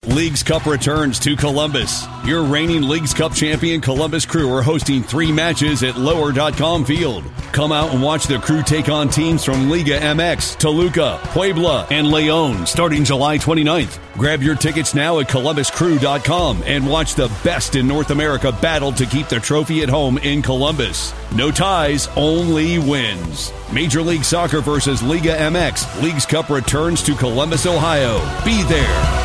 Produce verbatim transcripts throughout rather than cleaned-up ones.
Leagues Cup returns to Columbus. Your reigning Leagues Cup champion Columbus Crew are hosting three matches at lower dot com Field. Come out and watch the Crew take on teams from Liga M X, Toluca, Puebla, and Leon starting July twenty-ninth. Grab your tickets now at columbus crew dot com and watch the best in North America battle to keep the trophy at home in Columbus. No ties, only wins. Major League Soccer versus Liga M X. Leagues Cup returns to Columbus, Ohio. Be there.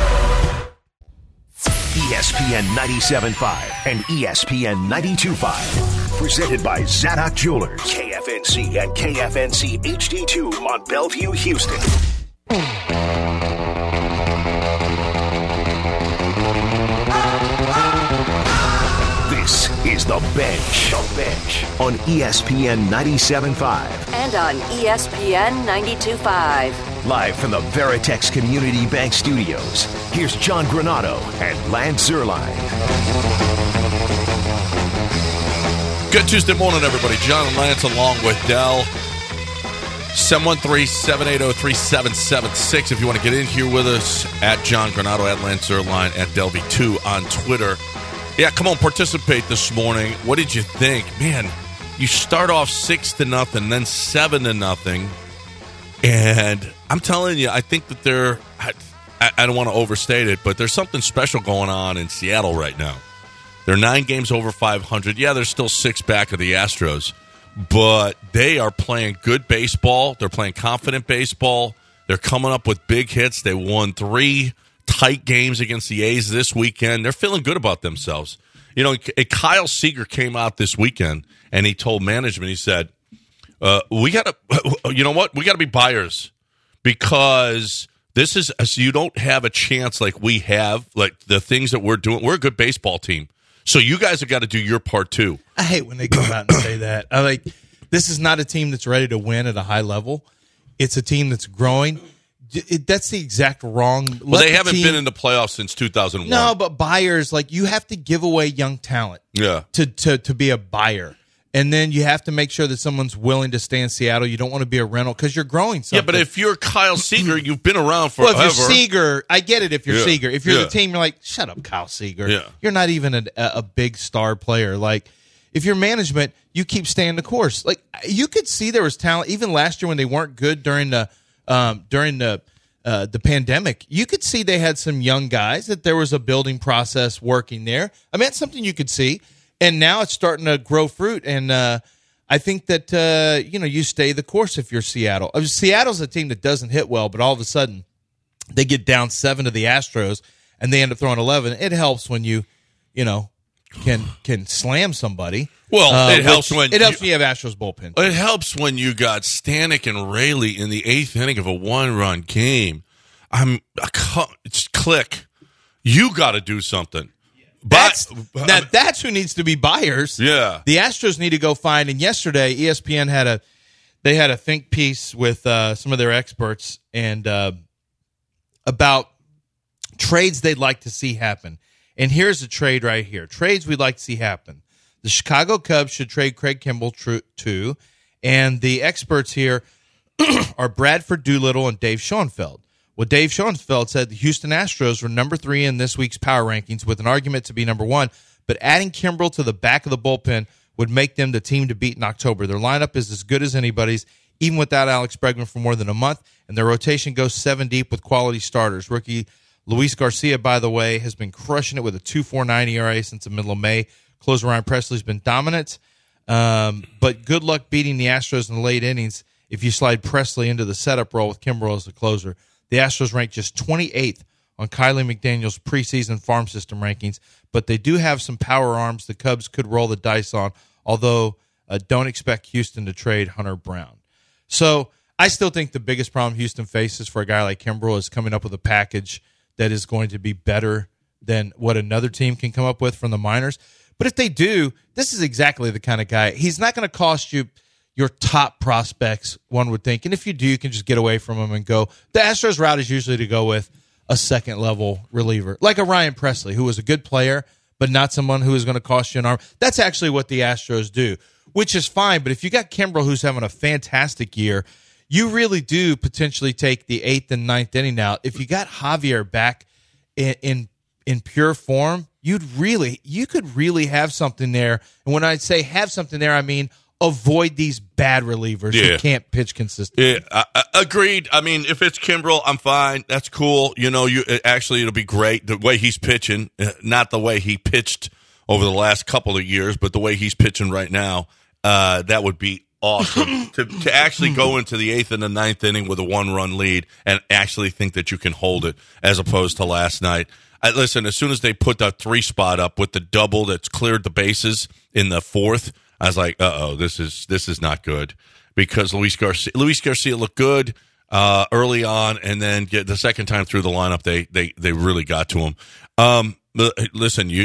E S P N ninety-seven point five and E S P N ninety-two point five. Presented by Zadok Jewelers. K F N C and K F N C H D two Mont Belvieu, Houston. This is The Bench. The Bench on E S P N ninety-seven point five. And on E S P N ninety-two point five. Live from the Veritex Community Bank Studios, here's John Granato and Lance Zierlein. Good Tuesday morning, everybody. John and Lance along with Dell. seven one three, seven eight zero, three seven seven six if you want to get in here with us. At John Granato, at Lance Zierlein, at Del V two on Twitter. Yeah, come on, participate this morning. What did you think? Man, you start off six to nothing, then seven to nothing. And I'm telling you, I think that there, I, I don't want to overstate it, but there's something special going on in Seattle right now. They're nine games over five hundred. Yeah, they're still six back of the Astros, but they are playing good baseball. They're playing confident baseball. They're coming up with big hits. They won three tight games against the A's this weekend. They're feeling good about themselves. You know, Kyle Seager came out this weekend, and he told management, he said, Uh, we got to, you know what? We got to be buyers because this is, you don't have a chance like we have, like the things that we're doing. We're a good baseball team. So you guys have got to do your part too. I hate when they come out and say that. I like, this is not a team that's ready to win at a high level. It's a team that's growing. It, that's the exact wrong. Well, they the haven't team, been in the playoffs since two thousand one. No, but buyers, like you have to give away young talent yeah. to, to, to be a buyer. And then you have to make sure that someone's willing to stay in Seattle. You don't want to be a rental because you're growing something. Yeah, but if you're Kyle Seager, you've been around forever. Well, if you're Seager, I get it if you're yeah. Seager. If you're yeah. the team, you're like, shut up, Kyle Seager. Yeah. You're not even a, a big star player. Like, if you're management, you keep staying the course. Like, you could see there was talent. Even last year when they weren't good during the um, during the uh, the pandemic, you could see they had some young guys, that there was a building process working there. I mean, it's something you could see. And now it's starting to grow fruit. And, uh, I think that, uh, you know, you stay the course if you're Seattle. I mean, Seattle's a team that doesn't hit well, but all of a sudden they get down seven to the Astros and they end up throwing eleven. It helps when you, you know, can can slam somebody. Well, uh, it helps when it helps you, when you have Astros bullpen. It helps when you got Stanek and Raley in the eighth inning of a one-run game. I'm it's click. You got to do something. That's, but, that, that's who needs to be buyers. Yeah. The Astros need to go find, and yesterday E S P N had a they had a think piece with uh, some of their experts and uh, about trades they'd like to see happen. And here's a trade right here. Trades we'd like to see happen. The Chicago Cubs should trade Craig Kimbrell tr- too, and the experts here are Bradford Doolittle and Dave Schoenfeld. Well, Dave Schoenfeld said the Houston Astros were number three in this week's power rankings with an argument to be number one, but adding Kimbrell to the back of the bullpen would make them the team to beat in October. Their lineup is as good as anybody's, even without Alex Bregman for more than a month, and their rotation goes seven deep with quality starters. Rookie Luis Garcia, by the way, has been crushing it with a two point four nine E R A since the middle of May. Closer Ryan Presley's been dominant, um, but good luck beating the Astros in the late innings if you slide Presley into the setup role with Kimbrell as the closer. The Astros rank just twenty-eighth on Kylie McDaniel's preseason farm system rankings, but they do have some power arms the Cubs could roll the dice on, although uh, don't expect Houston to trade Hunter Brown. So I still think the biggest problem Houston faces for a guy like Kimbrell is coming up with a package that is going to be better than what another team can come up with from the minors. But if they do, this is exactly the kind of guy. He's not going to cost you your top prospects, one would think. And if you do, you can just get away from them and go. The Astros route is usually to go with a second-level reliever, like a Ryan Presley, who was a good player, but not someone who is going to cost you an arm. That's actually what the Astros do, which is fine. But if you got Kimbrell, who's having a fantastic year, you really do potentially take the eighth and ninth inning out. If you got Javier back in, in in pure form, you'd really you could really have something there. And when I say have something there, I mean avoid these bad relievers yeah. who can't pitch consistently. Yeah, I, I, agreed. I mean, if it's Kimbrel, I'm fine. That's cool. You know, you actually it'll be great the way he's pitching, not the way he pitched over the last couple of years, but the way he's pitching right now. Uh, that would be awesome to to actually go into the eighth and the ninth inning with a one-run lead and actually think that you can hold it, as opposed to last night. I, listen, as soon as they put the three spot up with the double that's cleared the bases in the fourth, I was like, uh-oh, this is this is not good, because Luis Garcia, Luis Garcia looked good uh, early on, and then get the second time through the lineup, they they they really got to him. Um, listen, you.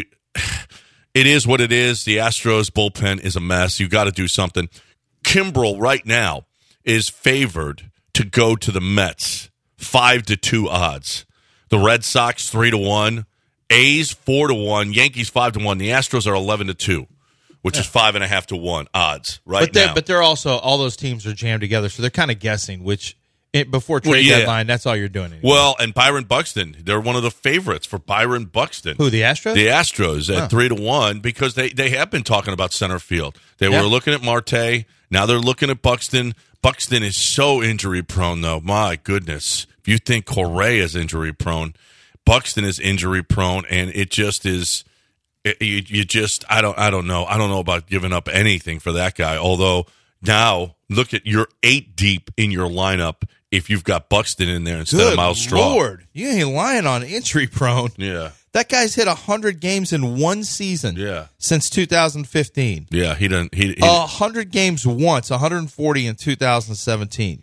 It is what it is. The Astros bullpen is a mess. You got to do something. Kimbrel right now is favored to go to the Mets, five to two odds. The Red Sox three to one, A's four to one, Yankees five to one. The Astros are eleven to two, which yeah. is five and a half to one odds right but they're, now. But they're also all those teams are jammed together, so they're kind of guessing which. It, before trade well, yeah. deadline, that's all you're doing. Anyway. Well, and Byron Buxton, they're one of the favorites for Byron Buxton. Who, the Astros? The Astros at huh. three to one, because they, they have been talking about center field. They yeah. were looking at Marte. Now they're looking at Buxton. Buxton is so injury prone, though. My goodness. If you think Correa is injury prone, Buxton is injury prone, and it just is. It, you, you just, I don't, I don't know. I don't know about giving up anything for that guy. Although now, look at you're eight deep in your lineup. If you've got Buxton in there instead Good of Miles Straw. Lord, you ain't lying on injury prone. Yeah. That guy's hit one hundred games in one season yeah. since two thousand fifteen. Yeah, he doesn't. He, he one hundred games once, one hundred forty in two thousand seventeen.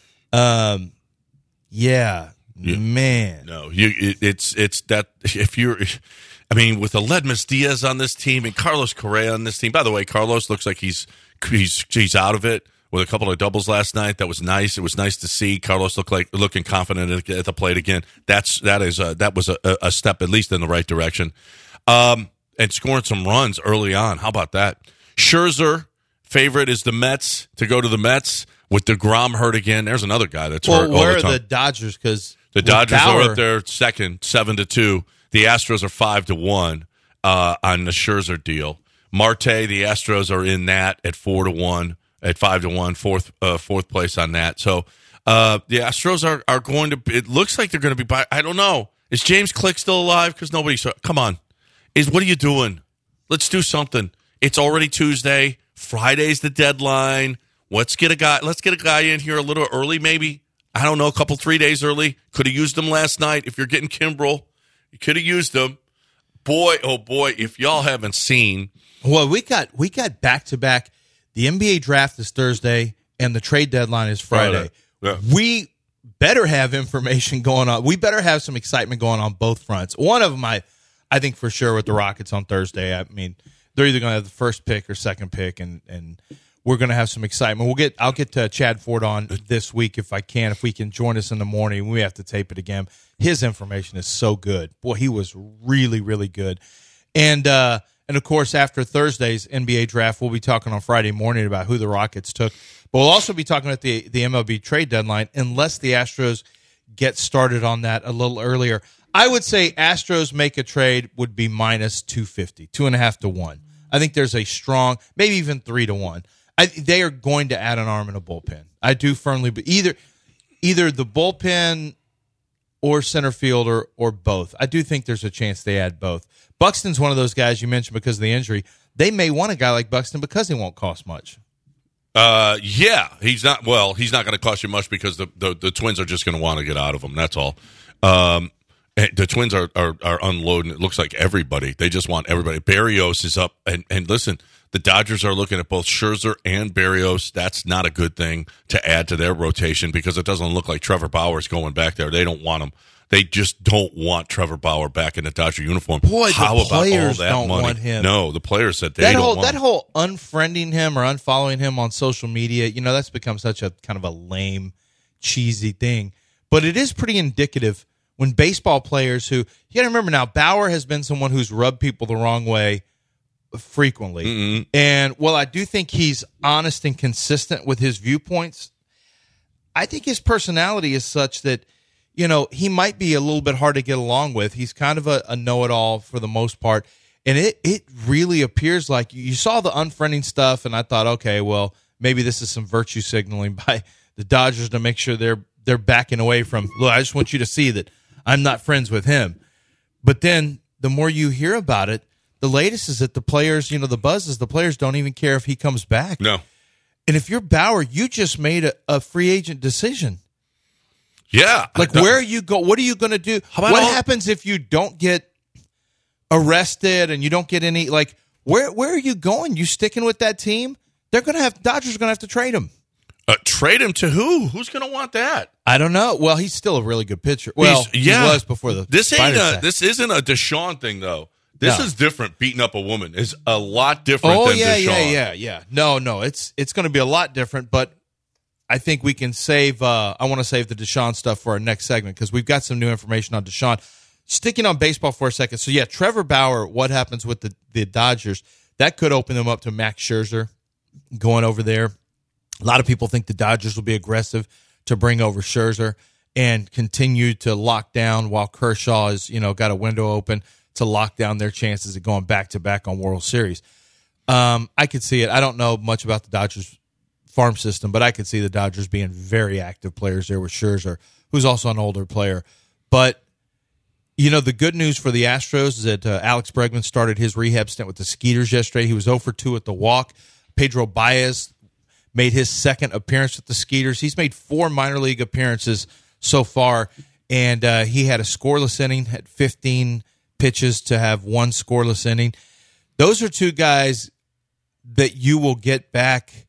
Um, yeah, yeah. man. No, you. It, it's it's that if you're, I mean, with Aledmus Diaz on this team and Carlos Correa on this team. By the way, Carlos looks like he's he's he's out of it. With a couple of doubles last night, that was nice. It was nice to see Carlos look like looking confident at, at the plate again. That's that is a, that was a, a step at least in the right direction, um, and scoring some runs early on. How about that? Scherzer favorite is the Mets to go to the Mets with DeGrom hurt again. There's another guy that's well, hurt. Where all the are time. the Dodgers? Because the Dodgers Bauer, are up there second, seven to two. The Astros are five to one uh, on the Scherzer deal. Marte, the Astros are in that at four to one. At five to one, fourth uh, fourth place on that. So uh, the Astros are, are going to. It looks like they're going to be. By, I don't know. Is James Click still alive? Because nobody saw. Come on, is what are you doing? Let's do something. It's already Tuesday. Friday's the deadline. Let's get a guy. Let's get a guy in here a little early, maybe. I don't know, a couple three days early. Could have used them last night. If you're getting Kimbrel, you could have used them. Boy, oh boy, if y'all haven't seen. Well, we got we got back to back. The N B A draft is Thursday, and the trade deadline is Friday. Yeah. We better have information going on. We better have some excitement going on both fronts. One of them, I, I think for sure with the Rockets on Thursday. I mean, they're either going to have the first pick or second pick, and, and we're going to have some excitement. We'll get I'll get to Chad Ford on this week if I can. If we can join us in the morning, we have to tape it again. His information is so good. Boy, he was really, really good. And uh, and of course, after Thursday's N B A draft, we'll be talking on Friday morning about who the Rockets took. But we'll also be talking about the the M L B trade deadline, unless the Astros get started on that a little earlier. I would say Astros make a trade would be minus two fifty, two and a half to one. I think there's a strong, maybe even three to one. I, they are going to add an arm and a bullpen. I do firmly, but either either the bullpen or center field or, or both. I do think there's a chance they add both. Buxton's one of those guys you mentioned because of the injury. They may want a guy like Buxton because he won't cost much. Uh, yeah, he's not. Well, he's not going to cost you much because the, the, the Twins are just going to want to get out of him. That's all. Um, the Twins are, are are unloading. It looks like everybody. They just want everybody. Barrios is up, and and listen, the Dodgers are looking at both Scherzer and Barrios. That's not a good thing to add to their rotation because it doesn't look like Trevor Bauer's going back there. They don't want him. They just don't want Trevor Bauer back in the Dodger uniform. Boy, how the about all players that don't money? want him. No, the players said they that don't whole, want that him. whole unfriending him or unfollowing him on social media. You know, that's become such a kind of a lame, cheesy thing. But it is pretty indicative when baseball players who you got to remember now. Bauer has been someone who's rubbed people the wrong way frequently, Mm-mm. and while I do think he's honest and consistent with his viewpoints, I think his personality is such that. you know, he might be a little bit hard to get along with. He's kind of a, a know-it-all for the most part. And it, it really appears like you saw the unfriending stuff, and I thought, okay, well, maybe this is some virtue signaling by the Dodgers to make sure they're they're backing away from, look, I just want you to see that I'm not friends with him. But then the more you hear about it, the latest is that the players, you know, the buzz is the players don't even care if he comes back. No. And if you're Bauer, you just made a, a free agent decision. Yeah. Like, where are you go? What are you going to do? What all- happens if you don't get arrested and you don't get any, like, where where are you going? You sticking with that team? They're going to have, Dodgers are going to have to trade him. Uh, trade him to who? Who's going to want that? I don't know. Well, he's still a really good pitcher. Well, he's, yeah. he was before the This ain't Spiders a, attack. this isn't a Deshaun thing, though. This No. is different. Beating up a woman is a lot different Oh, than yeah, Deshaun. yeah, yeah, yeah. No, no, it's it's going to be a lot different, but I think we can save, uh, I want to save the Deshaun stuff for our next segment because we've got some new information on Deshaun. Sticking on baseball for a second. So, yeah, Trevor Bauer, what happens with the, the Dodgers, that could open them up to Max Scherzer going over there. A lot of people think the Dodgers will be aggressive to bring over Scherzer and continue to lock down while Kershaw is, you know, got a window open to lock down their chances of going back-to-back on World Series. Um, I could see it. I don't know much about the Dodgers farm system, but I could see the Dodgers being very active players there with Scherzer, who's also an older player. But, you know, the good news for the Astros is that uh, Alex Bregman started his rehab stint with the Skeeters yesterday. He was oh for two at the walk. Pedro Baez made his second appearance with the Skeeters. He's made four minor league appearances so far, and uh, he had a scoreless inning, had fifteen pitches to have one scoreless inning. Those are two guys that you will get back.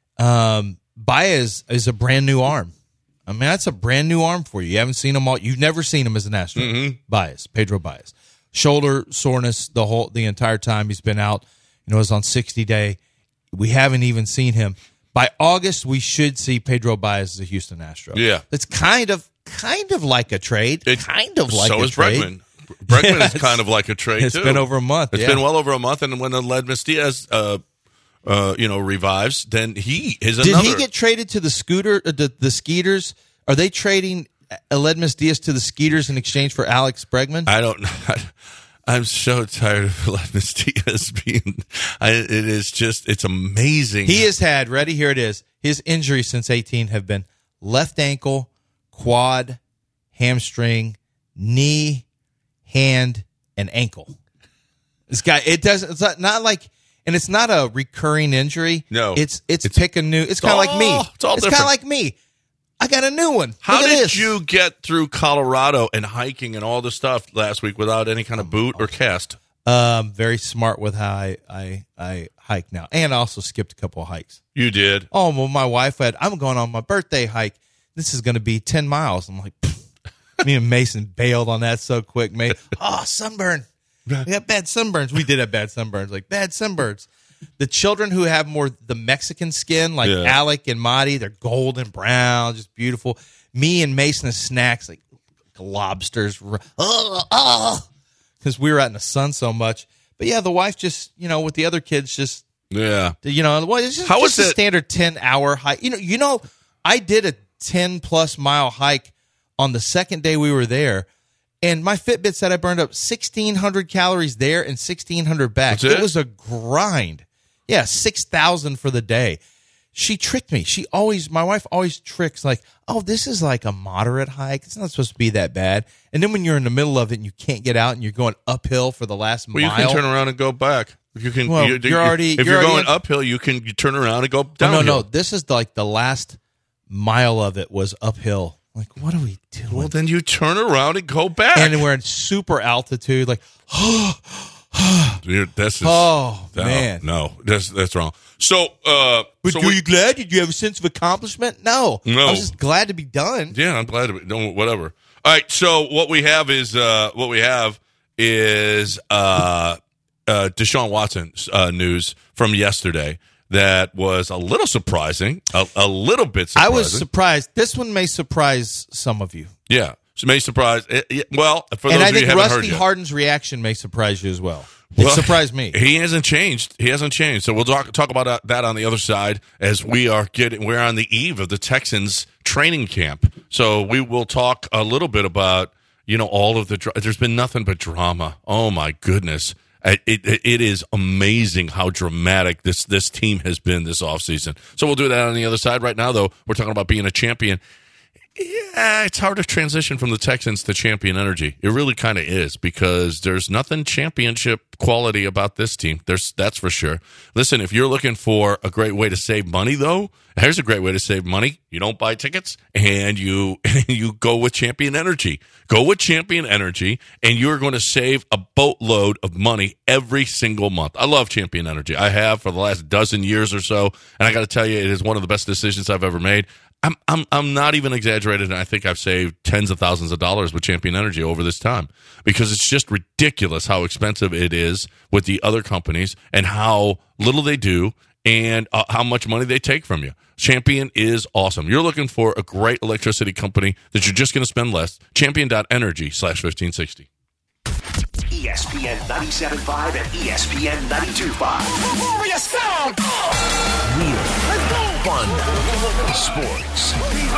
Um, Baez is a brand new arm. I mean, that's a brand new arm for you. You haven't seen him all. You've never seen him as an Astro. Mm-hmm. Baez, Pedro Baez, shoulder soreness the whole the entire time he's been out. You know, it was on sixty day. We haven't even seen him. By August, we should see Pedro Baez as a Houston Astro. Yeah, it's kind of kind of like a trade. It's kind of like so a is trade. Bregman. Bregman Yeah, is kind of like a trade it's too. It's been over a month. It's yeah. been well over a month, and when the Ledmus Diaz, uh, uh, you know, revives, then he is Did another. he get traded to the Scooter, uh, the, the Skeeters? Are they trading Aledmus Diaz to the Skeeters in exchange for Alex Bregman? I don't know. I'm so tired of Aledmus Diaz being. I, it is just. It's amazing. He has had. Ready? Here it is. His injuries since eighteen have been left ankle, quad, hamstring, knee, hand, and ankle. This guy. It doesn't. It's not, not like. And it's not a recurring injury. No, it's it's, it's pick a new. It's, it's kind of like me. It's all It's different. kind of like me. I got a new one. How Look at did this. you get through Colorado and hiking and all the stuff last week without any kind of boot or cast? Um, very smart with how I, I I hike now, and I also skipped a couple of hikes. You did. Oh, well, my wife had. I'm going on my birthday hike. This is going to be ten miles. I'm like, me and Mason bailed on that so quick, mate. Oh, sunburn. We got bad sunburns. We did have bad sunburns, like bad sunburns. The children who have more the Mexican skin, like Yeah. Alec and Madi, they're golden brown, just beautiful. Me and Mason as snacks, like lobsters. Oh, oh. Because we were out in the sun so much. But yeah, the wife just, you know, with the other kids, just, Yeah. you know, well, it's just, How just was a it- standard ten hour hike. You know, you know, I did a ten plus mile hike on the second day we were there, and my Fitbit said I burned up sixteen hundred calories there and sixteen hundred back. That's it? It was a grind. Yeah, six thousand for the day. She tricked me. She always, my wife always tricks, like, oh, this is like a moderate hike. It's not supposed to be that bad. And then when you're in the middle of it and you can't get out and you're going uphill for the last Well, you mile. can turn around and go back. You can. Well, you, you're already- If you're you're, already going in- uphill, you can you turn around and go Oh, downhill. no, no. This is like the last mile of it was uphill. Like, what are we doing? Well, then you turn around and go back. And we're in super altitude. Like, Dude, that's just, oh, no, man. no, that's that's wrong. So, uh, But so were we- you glad? Did you have a sense of accomplishment? No. No. I was just glad to be done. Yeah, I'm glad to be. No, whatever. All right. So what we have is uh, what we have is uh, uh, Deshaun Watson uh, news from yesterday that was a little surprising, a, a little bit I surprising. was surprised. This one may surprise some of you. Yeah, so may surprise. It, it- well, for And those I of you who think haven't heard Rusty yet. Harden's reaction may surprise you as well. It Well, surprised me. He hasn't changed. He hasn't changed. So we'll talk talk about that on the other side as we are getting. We're on the eve of the Texans training camp. So we will talk a little bit about you know all of the. There's been nothing but drama. Oh my goodness. It, it, it is amazing how dramatic this, this team has been this offseason. So we'll do that on the other side. Right now, though, we're talking about being a champion. Yeah, it's hard to transition from the Texans to champion energy. It really kind of is because there's nothing championship quality about this team. There's that's for sure. Listen, if you're looking for a great way to save money, though, here's a great way to save money. You don't buy tickets, and you you go with Champion Energy. Go with Champion Energy, and you're going to save a boatload of money every single month. I love Champion Energy. I have for the last dozen years or so, and I got to tell you, it is one of the best decisions I've ever made. I'm I'm I'm not even exaggerated, and I think I've saved tens of thousands of dollars with Champion Energy over this time because it's just ridiculous how expensive it is with the other companies and how little they do and uh, how much money they take from you. Champion is awesome. You're looking for a great electricity company that you're just going to spend less. Champion.energy slash fifteen sixty. E S P N ninety-seven point five and E S P N ninety-two point five. Warrior sound! Real, fun, sports.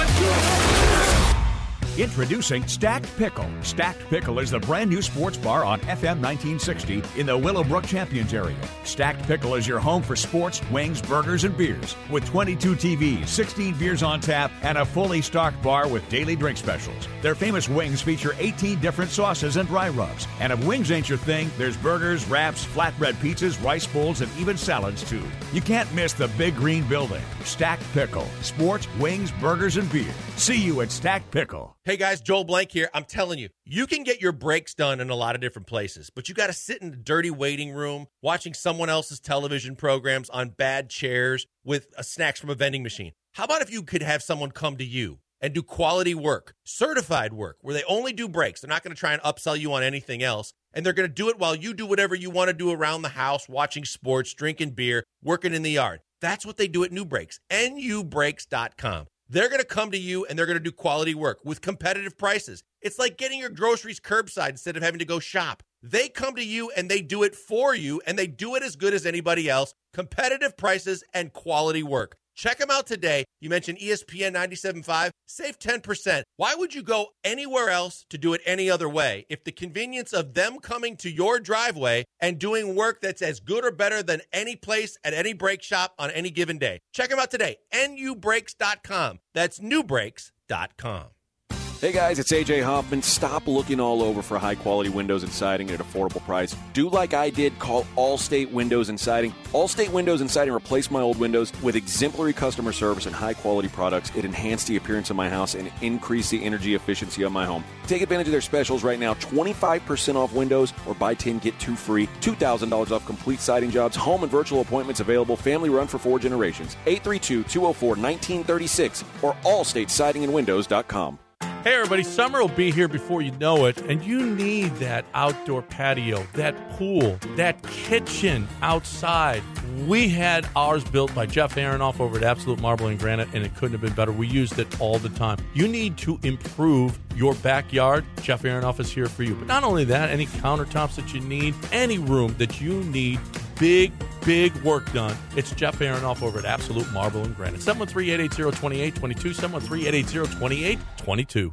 Introducing Stacked Pickle. Stacked Pickle is the brand new sports bar on F M nineteen sixty in the Willowbrook Champions area. Stacked Pickle is your home for sports, wings, burgers, and beers. With twenty-two T Vs, sixteen beers on tap, and a fully stocked bar with daily drink specials. Their famous wings feature eighteen different sauces and dry rubs. And if wings ain't your thing, there's burgers, wraps, flatbread pizzas, rice bowls, and even salads too. You can't miss the big green building. Stacked Pickle. Sports, wings, burgers, and beer. See you at Stacked Pickle. Hey guys, Joel Blank here. I'm telling you, you can get your breaks done in a lot of different places, but you got to sit in the dirty waiting room watching someone else's television programs on bad chairs with uh, snacks from a vending machine. How about if you could have someone come to you and do quality work, certified work, where they only do breaks. They're not going to try and upsell you on anything else, and they're going to do it while you do whatever you want to do around the house, watching sports, drinking beer, working in the yard. That's what they do at New Breaks, N U breaks dot com. They're going to come to you, and they're going to do quality work with competitive prices. It's like getting your groceries curbside instead of having to go shop. They come to you, and they do it for you, and they do it as good as anybody else. Competitive prices and quality work. Check them out today. You mentioned E S P N ninety-seven point five. Save ten percent. Why would you go anywhere else to do it any other way if the convenience of them coming to your driveway and doing work that's as good or better than any place at any brake shop on any given day? Check them out today. N U breaks dot com. That's new breaks dot com. Hey guys, it's A J Hoffman. Stop looking all over for high-quality windows and siding at an affordable price. Do like I did. Call Allstate Windows and Siding. Allstate Windows and Siding replaced my old windows with exemplary customer service and high-quality products. It enhanced the appearance of my house and increased the energy efficiency of my home. Take advantage of their specials right now. twenty-five percent off windows or buy ten, get two free. two thousand dollars off complete siding jobs. Home and virtual appointments available. Family run for four generations. eight three two, two oh four, one nine three six or allstate siding and windows dot com. Hey everybody, summer will be here before you know it, and you need that outdoor patio, that pool, that kitchen outside. We had ours built by Jeff Aronoff over at Absolute Marble and Granite, and it couldn't have been better. We used it all the time. You need to improve your backyard. Jeff Aronoff is here for you. But not only that, any countertops that you need, any room that you need, big, big work done. It's Jeff Aronoff over at Absolute Marble and Granite. seven one three, eight eight zero, two eight two two, seven one three, eight eight zero, two eight two two.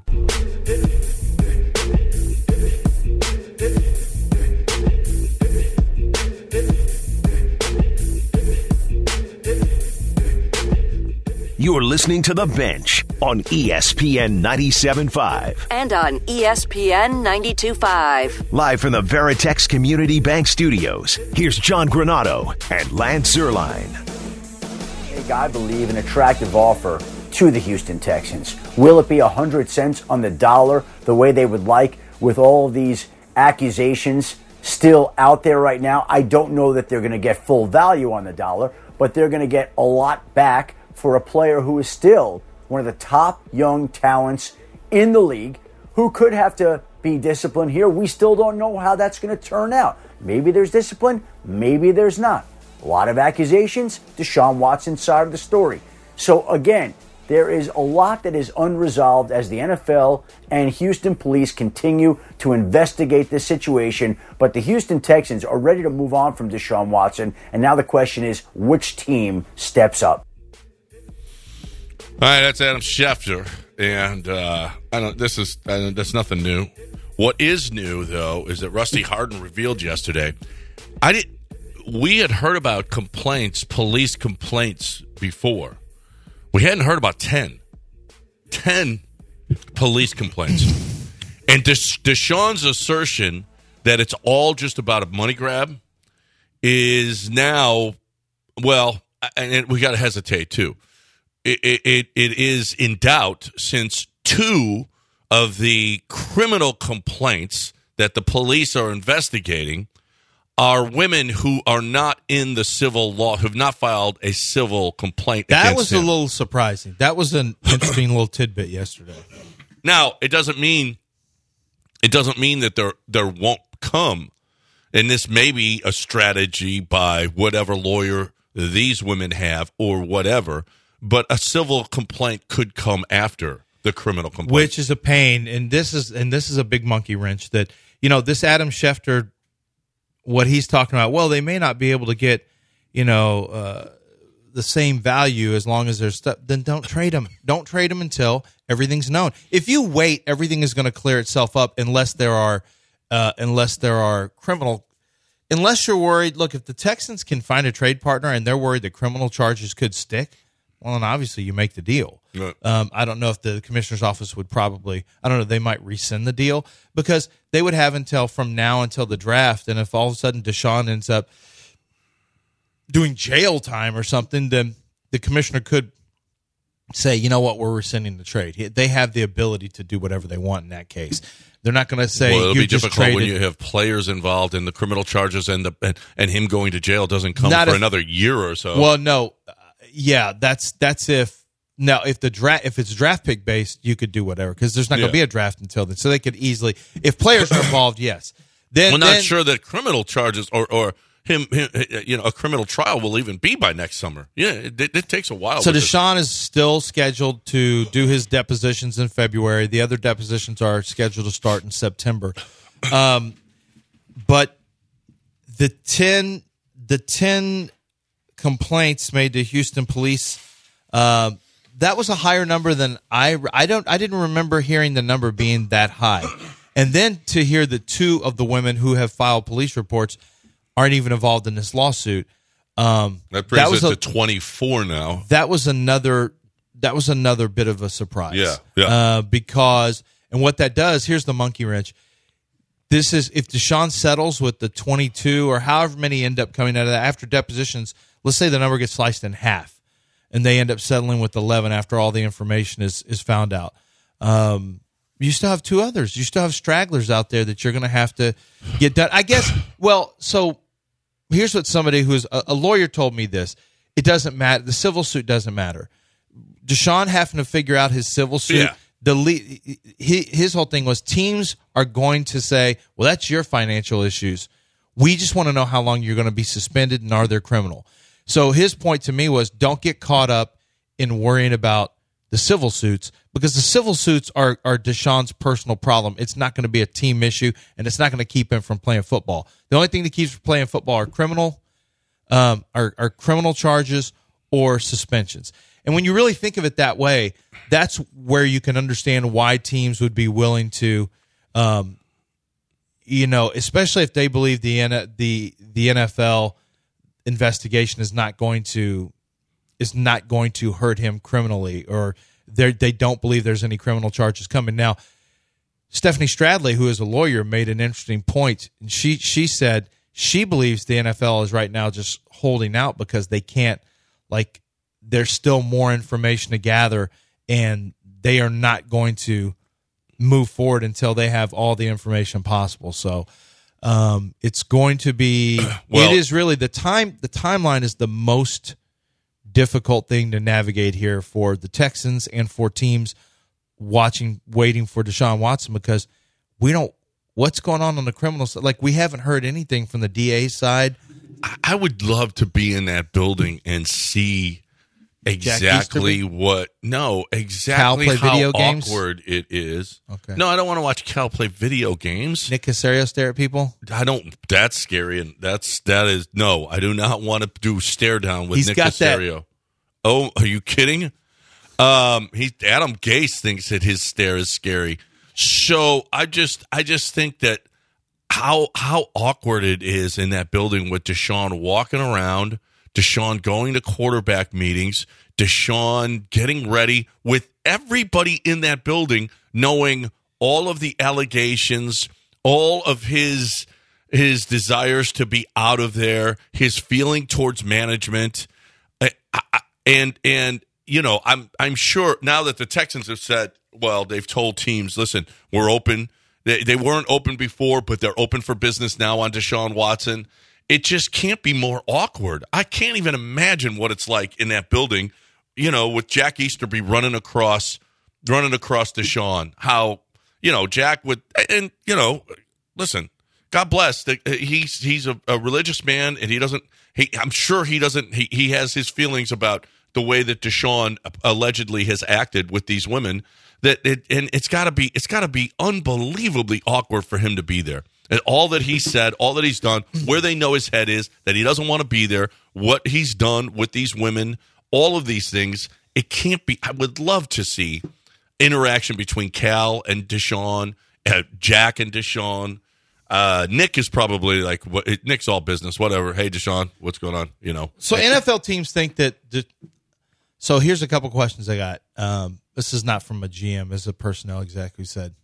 You're listening to The Bench on E S P N ninety-seven point five. And on E S P N ninety-two point five. Live from the Veritex Community Bank Studios, here's John Granato and Lance Zierlein. I believe an attractive offer to the Houston Texans. Will it be one hundred cents on the dollar the way they would like with all of these accusations still out there right now? I don't know that they're going to get full value on the dollar, but they're going to get a lot back for a player who is still one of the top young talents in the league who could have to be disciplined here. We still don't know how that's going to turn out. Maybe there's discipline, maybe there's not. A lot of accusations, Deshaun Watson's side of the story. So again, There is a lot that is unresolved as the N F L and Houston police continue to investigate this situation. But the Houston Texans are ready to move on from Deshaun Watson. And now the question is, which team steps up? All right, that's Adam Schefter. And uh, I don't. This is I don't, that's nothing new. What is new, though, is that Rusty Hardin revealed yesterday. I did. We had heard about complaints, police complaints before. We hadn't heard about ten. ten police complaints. And Desha- Deshaun's assertion that it's all just about a money grab is now, well, and we got to hesitate, too. It, it it is in doubt since two of the criminal complaints that the police are investigating are women who are not in the civil law, who have not filed a civil complaint that against was him. a little surprising. That was an interesting little tidbit yesterday. Now, it doesn't mean it doesn't mean that there there won't come, and this may be a strategy by whatever lawyer these women have or whatever, but a civil complaint could come after the criminal complaint, which is a pain. And this is and this is a big monkey wrench that, you know, this Adam Schefter, what he's talking about, well, they may not be able to get, you know, uh, the same value as long as there's stuff, then don't trade them. Don't trade them until everything's known. If you wait, everything is going to clear itself up unless there are, uh, unless there are criminal, unless you're worried. Look, if the Texans can find a trade partner and they're worried that criminal charges could stick, well, then obviously you make the deal. Right. Um, I don't know if the commissioner's office would probably, I don't know, they might rescind the deal because they would have until from now until the draft. And if all of a sudden Deshaun ends up doing jail time or something, then the commissioner could say, you know what, we're rescinding the trade. They have the ability to do whatever they want in that case. They're not going to say, well, it'll you be just difficult traded. when you have players involved in the criminal charges and the and, and him going to jail doesn't come Not for if, another year or so. Well, no. Uh, yeah, that's that's if now if the draft if it's draft pick based, you could do whatever because there's not going to Yeah. be a draft until then. So they could easily, if players are involved, yes. Then We're then, not sure that criminal charges or, or him, him, you know, a criminal trial will even be by next summer. Yeah, it, it, it takes a while. So with this. Deshaun is still scheduled to do his depositions in February. The other depositions are scheduled to start in September. Um, but the ten the ten complaints made to Houston police, uh, that was a higher number than I I don't I didn't remember hearing the number being that high. And then to hear that two of the women who have filed police reports aren't even involved in this lawsuit. Um, that brings that was it a, to twenty-four now. That was another. That was another bit of a surprise. Yeah, yeah. Uh, because and what that does, here's the monkey wrench. This is if Deshaun settles with the twenty-two or however many end up coming out of that after depositions. Let's say the number gets sliced in half, and they end up settling with eleven after all the information is is found out. Um, you still have two others. You still have stragglers out there that you're going to have to get done. I guess. Well, so here's what somebody who's a, a lawyer told me this. It doesn't matter. The civil suit doesn't matter. Deshaun having to figure out his civil suit. Yeah. The le- he, his whole thing was teams are going to say, well, that's your financial issues. We just want to know how long you're going to be suspended and are they criminal. So his point to me was don't get caught up in worrying about the civil suits because the civil suits are, are Deshaun's personal problem. It's not going to be a team issue, and it's not going to keep him from playing football. The only thing that keeps him from playing football are criminal, um, are, are criminal charges or suspensions. And when you really think of it that way, that's where you can understand why teams would be willing to, um, you know, especially if they believe the N- the the N F L investigation is not going to is not going to hurt him criminally, or they they don't believe there's any criminal charges coming. Now, Stephanie Stradley, who is a lawyer, made an interesting point. And she she said she believes the N F L is right now just holding out because they can't, like, there's still more information to gather, and they are not going to move forward until they have all the information possible. So um, it's going to be. Well, it is really the time. The timeline is the most difficult thing to navigate here for the Texans and for teams watching, waiting for Deshaun Watson, because we don't. What's going on on the criminal side? Like, we haven't heard anything from the D A side. I would love to be in that building and see exactly what. No, exactly Cal play how video games? awkward it is. Okay. No, I don't want to watch Cal play video games. Nick Casario stare at people. I don't. That's scary, and that's that is no. I do not want to do stare down with He's Nick got Casario. that- Oh, are you kidding? Um, he Adam Gase thinks that his stare is scary. So I just, I just think that how how awkward it is in that building with Deshaun walking around, Deshaun going to quarterback meetings, Deshaun getting ready with everybody in that building knowing all of the allegations, all of his his desires to be out of there, his feeling towards management, I, I, and and you know, I'm I'm sure now that the Texans have said, well, they've told teams, listen, we're open. They, they weren't open before, but they're open for business now on Deshaun Watson. It just can't be more awkward. I can't even imagine what it's like in that building, you know, with Jack Easterby running across, running across Deshaun. How, you know, Jack would, and, you know, listen, God bless. He's he's a, a religious man, and he doesn't, he, I'm sure he doesn't, he, he has his feelings about the way that Deshaun allegedly has acted with these women. That it, and it's got to be it's got to be unbelievably awkward for him to be there. And all that he said, all that he's done, where they know his head is, that he doesn't want to be there, what he's done with these women, all of these things, it can't be. I would love to see interaction between Cal and Deshaun, uh, Jack and Deshaun. Uh, Nick is probably like, what, Nick's all business, whatever. Hey, Deshaun, what's going on? You know. So N F L teams think that. The, so here's a couple questions I got. Um, this is not from a G M. This is a personnel exec who said,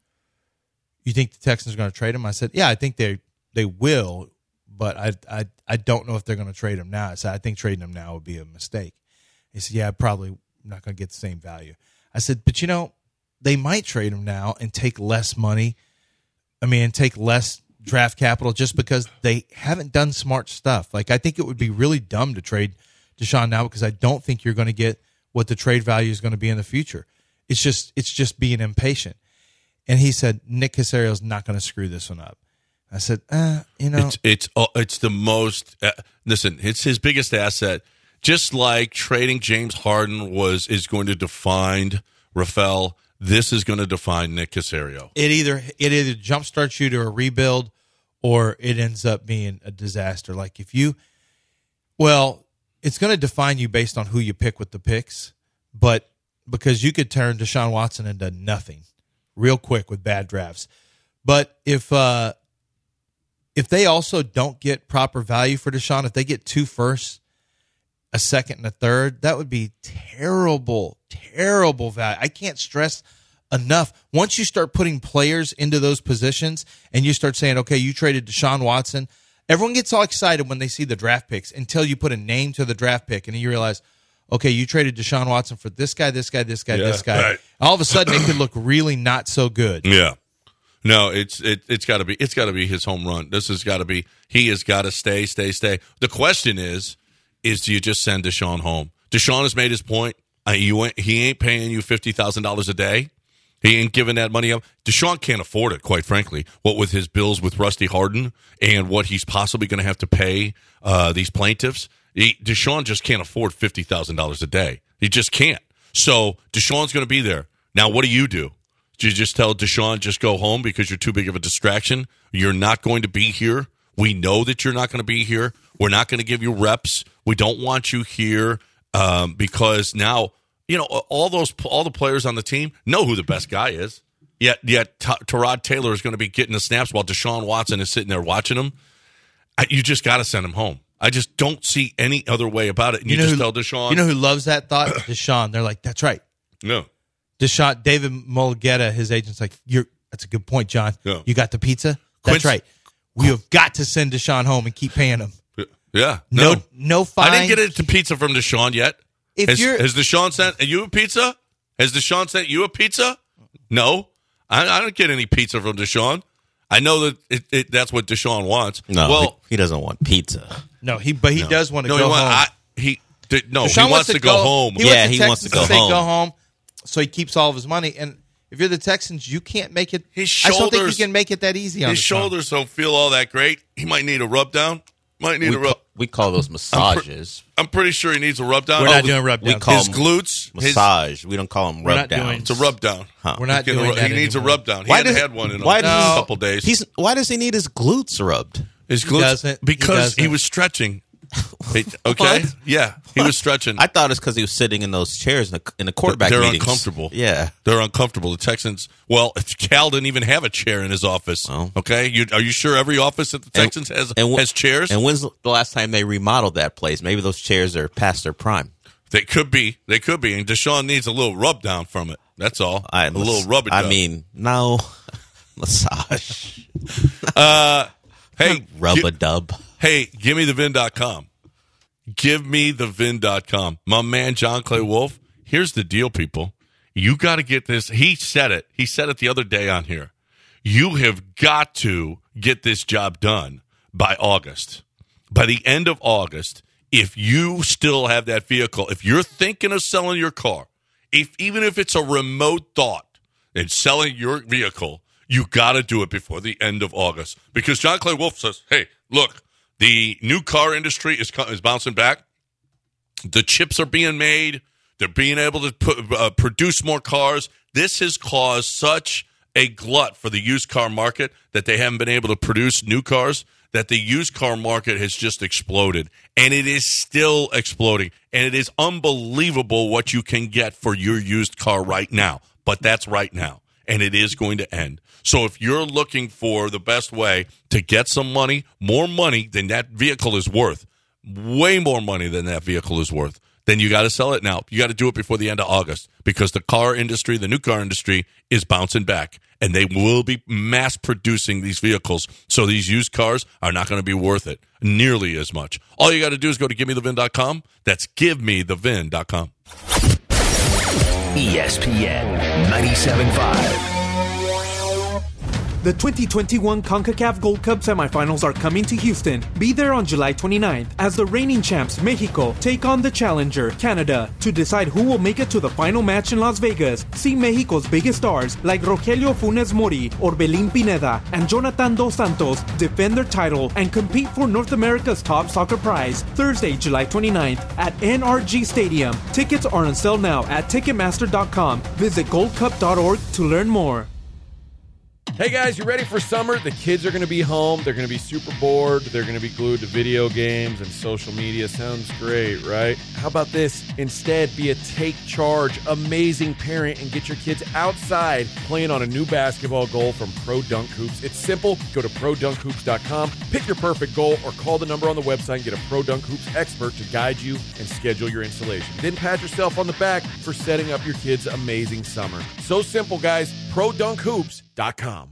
"You think the Texans are going to trade him?" I said, "Yeah, I think they they will, but I I I don't know if they're going to trade him now." I said, "I think trading him now would be a mistake." He said, "Yeah, probably not going to get the same value." I said, "But you know, they might trade him now and take less money. I mean, and take less draft capital just because they haven't done smart stuff. Like, I think it would be really dumb to trade Deshaun now because I don't think you're going to get what the trade value is going to be in the future. It's just it's just being impatient." And he said, "Nick Casario is not going to screw this one up." I said, uh, you know. It's it's, uh, it's the most uh, – listen, it's his biggest asset. Just like trading James Harden was is going to define Rafael, this is going to define Nick Casario. It either it either jumpstarts you to a rebuild or it ends up being a disaster. Like if you – well, it's going to define you based on who you pick with the picks, but because you could turn Deshaun Watson into nothing real quick with bad drafts. But if uh, if they also don't get proper value for Deshaun, if they get two firsts, a second and a third, that would be terrible, terrible value. I can't stress enough. Once you start putting players into those positions and you start saying, okay, you traded Deshaun Watson, everyone gets all excited when they see the draft picks until you put a name to the draft pick and you realize, okay, you traded Deshaun Watson for this guy, this guy, this guy, yeah, this guy. Right. All of a sudden, it could look really not so good. Yeah. No, it's it, it's got to be it's got to be his home run. This has got to be he has got to stay, stay, stay. The question is, is do you just send Deshaun home? Deshaun has made his point. Uh, you ain't, he ain't paying you fifty thousand dollars a day. He ain't giving that money up. Deshaun can't afford it, quite frankly. What with his bills with Rusty Harden and what he's possibly going to have to pay uh, these plaintiffs, he, Deshaun just can't afford fifty thousand dollars a day. He just can't. So Deshaun's going to be there. Now, what do you do? Do you just tell Deshaun, just go home because you're too big of a distraction? You're not going to be here. We know that you're not going to be here. We're not going to give you reps. We don't want you here um, because now, you know, all those all the players on the team know who the best guy is. Yet, yet T- Tyrod Taylor is going to be getting the snaps while Deshaun Watson is sitting there watching him. I, you just got to send him home. I just don't see any other way about it. And you, you know just who, tell Deshaun. You know who loves that thought? Deshaun. They're like, that's right. No. Deshaun, David Mulugeta, his agent's like, "You're that's a good point, John. Yeah. You got the pizza? That's Quince, right. We have got to send Deshaun home and keep paying him." Yeah. No, no, no fine. I didn't get it to pizza from Deshaun yet. If has, you're, has Deshaun sent you a pizza? Has Deshaun sent you a pizza? No. I, I don't get any pizza from Deshaun. I know that it, it, that's what Deshaun wants. No, well, he, he doesn't want pizza. No, he but he no. does want to no, go he want, home. I, he did, no, Deshaun he wants to, to go, go home. He yeah, wants he Texans wants to go to say home. Go home. So he keeps all of his money. And if you're the Texans, you can't make it. His I don't think shoulders- you can make it that easy on His Deshaun. shoulders don't feel all that great. He might need a rub down. Might need we a rub. Call, we call those massages. I'm, pre- I'm pretty sure he needs a rub down. We're oh, not doing rub down. We call his glutes, massage. His, we don't call them We're rub not down. doing- it's a rub down. Huh. We're not He's doing a, that He needs anymore. a rub down. He Why hadn't does- had one in why a does- couple days. He's why does he need his glutes rubbed? His He glutes doesn't. He because he doesn't. was stretching. He- okay, What? yeah, he was stretching. I thought it's because he was sitting in those chairs in the, in the quarterback They're meetings. uncomfortable. Yeah. They're uncomfortable. The Texans. Well, Cal didn't even have a chair in his office. Oh. Okay, you, are you sure every office at the And- Texans has and wh- has chairs? And when's the last time they remodeled that place? Maybe those chairs are past their prime. They could be. They could be. And Deshaun needs a little rub down from it. That's all. I, a little rub it I down. mean, no massage. uh, hey, rub gi- a dub. Hey, give me the vin dot com. Give me the vin dot com. My man, John Clay Wolf, here's the deal, people. You got to get this. He said it. He said it the other day on here. You have got to get this job done by August. By the end of August, if you still have that vehicle, if you're thinking of selling your car, if even if it's a remote thought in selling your vehicle, you got to do it before the end of August. Because John Clay Wolf says, hey, look, the new car industry is is bouncing back. The chips are being made. They're being able to put, uh, produce more cars. This has caused such a glut for the used car market that they haven't been able to produce new cars, that the used car market has just exploded. And it is still exploding. And it is unbelievable what you can get for your used car right now. But that's right now. And it is going to end. So if you're looking for the best way to get some money, more money than that vehicle is worth, way more money than that vehicle is worth, then you got to sell it now. You got to do it before the end of August because the car industry, the new car industry, is bouncing back. And they will be mass producing these vehicles. So these used cars are not going to be worth it nearly as much. All you got to do is go to give me the vin dot com. That's give me the vin dot com. E S P N ninety-seven point five. The twenty twenty-one CONCACAF Gold Cup semifinals are coming to Houston. Be there on July twenty-ninth as the reigning champs Mexico take on the challenger Canada to decide who will make it to the final match in Las Vegas. See Mexico's biggest stars like Rogelio Funes Mori, Orbelín Pineda, and Jonathan Dos Santos defend their title and compete for North America's top soccer prize. Thursday, July twenty-ninth at N R G Stadium. Tickets are on sale now at Ticketmaster dot com. Visit gold cup dot org to learn more. Hey guys, you ready for summer? The kids are going to be home. They're going to be super bored. They're going to be glued to video games and social media. Sounds great, right? How about this? Instead, be a take charge, amazing parent and get your kids outside playing on a new basketball goal from Pro Dunk Hoops. It's simple. Go to pro dunk hoops dot com, pick your perfect goal, or call the number on the website and get a Pro Dunk Hoops expert to guide you and schedule your installation. Then pat yourself on the back for setting up your kids' amazing summer. So simple, guys. pro dunk hoops dot com.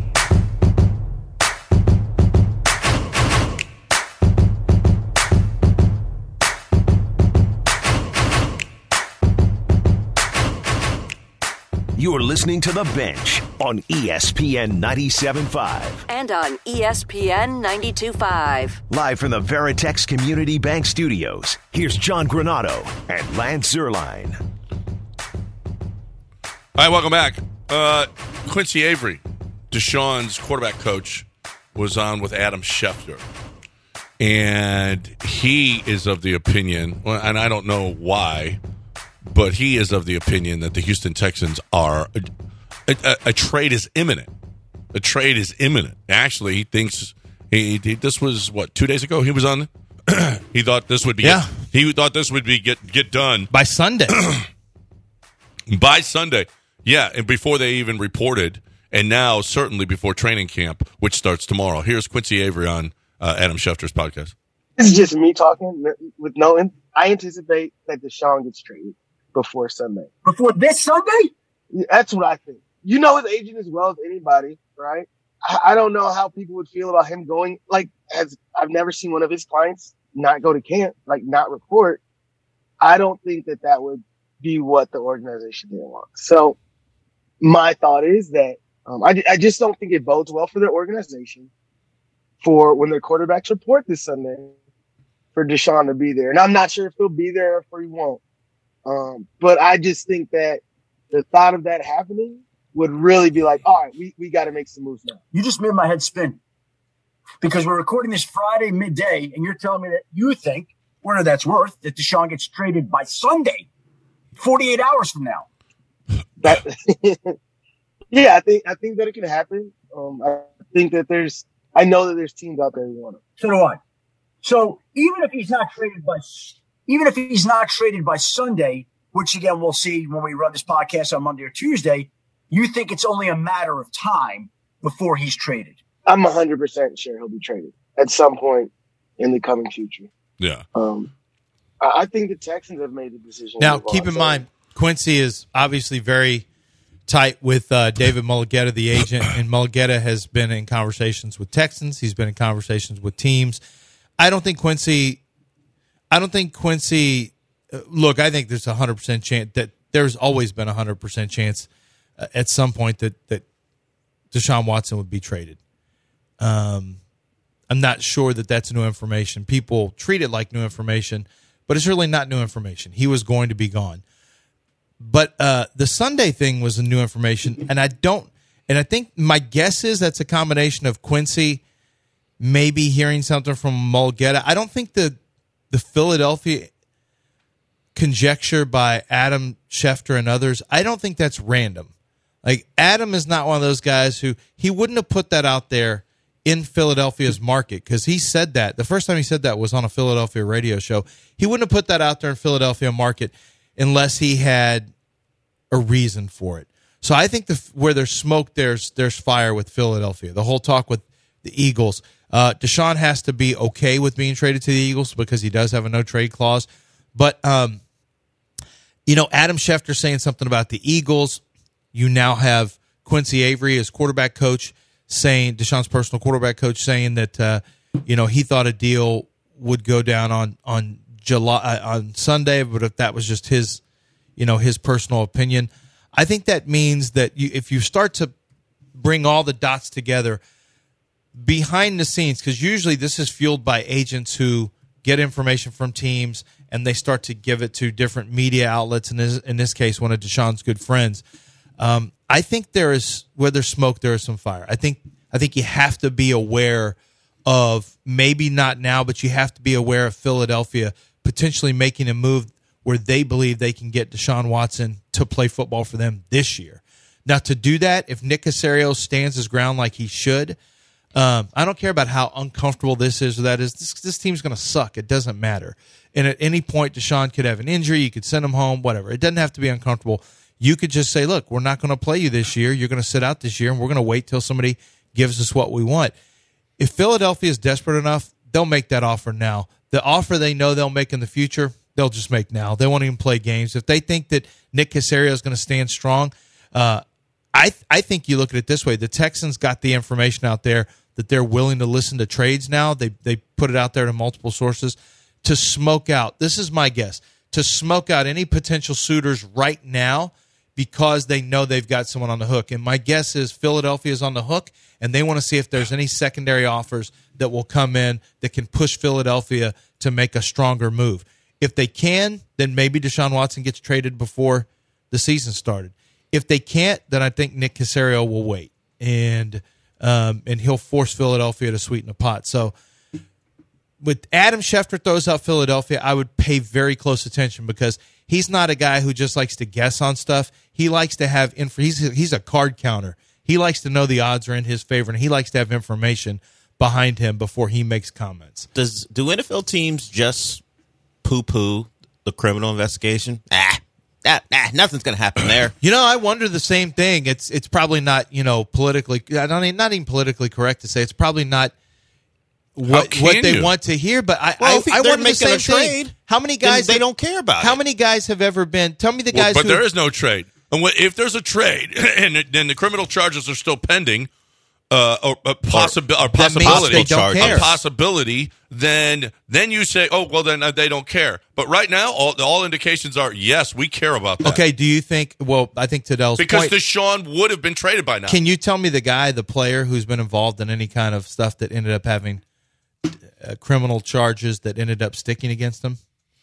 You're listening to The Bench on E S P N ninety-seven point five. And on E S P N ninety-two point five. Live from the Veritex Community Bank Studios, here's John Granado and Lance Zierlein. All right, welcome back. Uh, Quincy Avery, Deshaun's quarterback coach, was on with Adam Schefter. And he is of the opinion, well, and I don't know why, but he is of the opinion that the Houston Texans are, a, a, a trade is imminent. A trade is imminent. Actually, he thinks, he, he this was, what, two days ago he was on? He thought this would be, Yeah. Get, he thought this would be get, get done. By Sunday. By Sunday. Yeah, and before they even reported, and now certainly before training camp, which starts tomorrow. Here's Quincy Avery on uh, Adam Schefter's podcast. This is just me talking with no. In- I anticipate that Deshaun gets traded before Sunday. Before this Sunday? That's what I think. You know his agent as well as anybody, right? I, I don't know how people would feel about him going. Like, as I've never seen one of his clients not go to camp, like not report. I don't think that that would be what the organization didn't want. So my thought is that um, I, I just don't think it bodes well for their organization for when their quarterbacks report this Sunday for Deshaun to be there. And I'm not sure if he'll be there or if he won't. Um, but I just think that the thought of that happening would really be like, all right, we, we got to make some moves now. You just made my head spin. Because we're recording this Friday midday, and you're telling me that you think, whatever that's worth, that Deshaun gets traded by Sunday, forty-eight hours from now. That, yeah, I think I think that it can happen. Um, I think that there's, I know that there's teams out there who want him. So do I. So even if he's not traded by, even if he's not traded by Sunday, which again we'll see when we run this podcast on Monday or Tuesday, you think it's only a matter of time before he's traded? I'm one hundred percent sure he'll be traded at some point in the coming future. Yeah. Um, I, I think the Texans have made the decision. Now, keep in mind, Quincy is obviously very tight with uh, David Mulugeta, the agent, and Mulugeta has been in conversations with Texans. He's been in conversations with teams. I don't think Quincy. I don't think Quincy. Uh, look, I think there's a hundred percent chance that there's always been a hundred percent chance uh, at some point that that Deshaun Watson would be traded. Um, I'm not sure that that's new information. People treat it like new information, but it's really not new information. He was going to be gone. But uh, the Sunday thing was a new information, and I don't, and I think my guess is that's a combination of Quincy maybe hearing something from Mulugeta. I don't think the the Philadelphia conjecture by Adam Schefter and others, I don't think that's random. Like, Adam is not one of those guys who, he wouldn't have put that out there in Philadelphia's market, because he said that. The first time he said that was on a Philadelphia radio show. He wouldn't have put that out there in Philadelphia market unless he had a reason for it. So I think the, where there's smoke, there's there's fire with Philadelphia. The whole talk with the Eagles. Uh, Deshaun has to be okay with being traded to the Eagles because he does have a no-trade clause. But, um, you know, Adam Schefter saying something about the Eagles. You now have Quincy Avery as quarterback coach saying, Deshaun's personal quarterback coach, saying that, uh, you know, he thought a deal would go down on, on July, uh, on Sunday, but if that was just his, you know, his personal opinion. I think that means that you, if you start to bring all the dots together behind the scenes, because usually this is fueled by agents who get information from teams and they start to give it to different media outlets, and in this, in this case, one of Deshaun's good friends. Um, I think there is, where there's smoke, there is some fire. I think I think you have to be aware of, maybe not now, but you have to be aware of Philadelphia potentially making a move where they believe they can get Deshaun Watson to play football for them this year. Now, to do that, if Nick Caserio stands his ground like he should, um, I don't care about how uncomfortable this is or that is. This, this team's going to suck. It doesn't matter. And at any point, Deshaun could have an injury. You could send him home, whatever. It doesn't have to be uncomfortable. You could just say, look, we're not going to play you this year. You're going to sit out this year, and we're going to wait till somebody gives us what we want. If Philadelphia is desperate enough, they'll make that offer now. The offer they know they'll make in the future, they'll just make now. They won't even play games. If they think that Nick Caserio is going to stand strong, uh, I th- I think you look at it this way. The Texans got the information out there that they're willing to listen to trades now. They they put it out there to multiple sources to smoke out. This is my guess. To smoke out any potential suitors right now, because they know they've got someone on the hook. And my guess is Philadelphia is on the hook, and they want to see if there's any secondary offers that will come in that can push Philadelphia to make a stronger move. If they can, then maybe Deshaun Watson gets traded before the season started. If they can't, then I think Nick Caserio will wait, and um, and he'll force Philadelphia to sweeten the pot. So with Adam Schefter throws out Philadelphia, I would pay very close attention, because he's not a guy who just likes to guess on stuff. He likes to have inf- he's he's a card counter. He likes to know the odds are in his favor, and he likes to have information behind him before he makes comments. Does do N F L teams just poo-poo the criminal investigation? Ah, ah, ah nothing's going to happen there. You know, I wonder the same thing. It's it's probably not, you know, politically, I don't even, not even politically correct to say. It's probably not what what they you? want to hear, but I Well, I, if I they're wonder the making same a trade, thing. How many guys then they have- don't care about How it. many guys have ever been? Tell me the Well, guys. but who, there is no trade. And wh- if there's a trade and then the criminal charges are still pending, uh, or, a possibi- or That means possibility, they don't care. a possibility, then then you say, oh, well, then uh, they don't care. But right now, all, all indications are, yes, we care about that. Okay, do you think? Well, I think to Dell's Because point, Deshaun would have been traded by now. can you tell me the guy, the player who's been involved in any kind of stuff that ended up having uh, criminal charges that ended up sticking against him?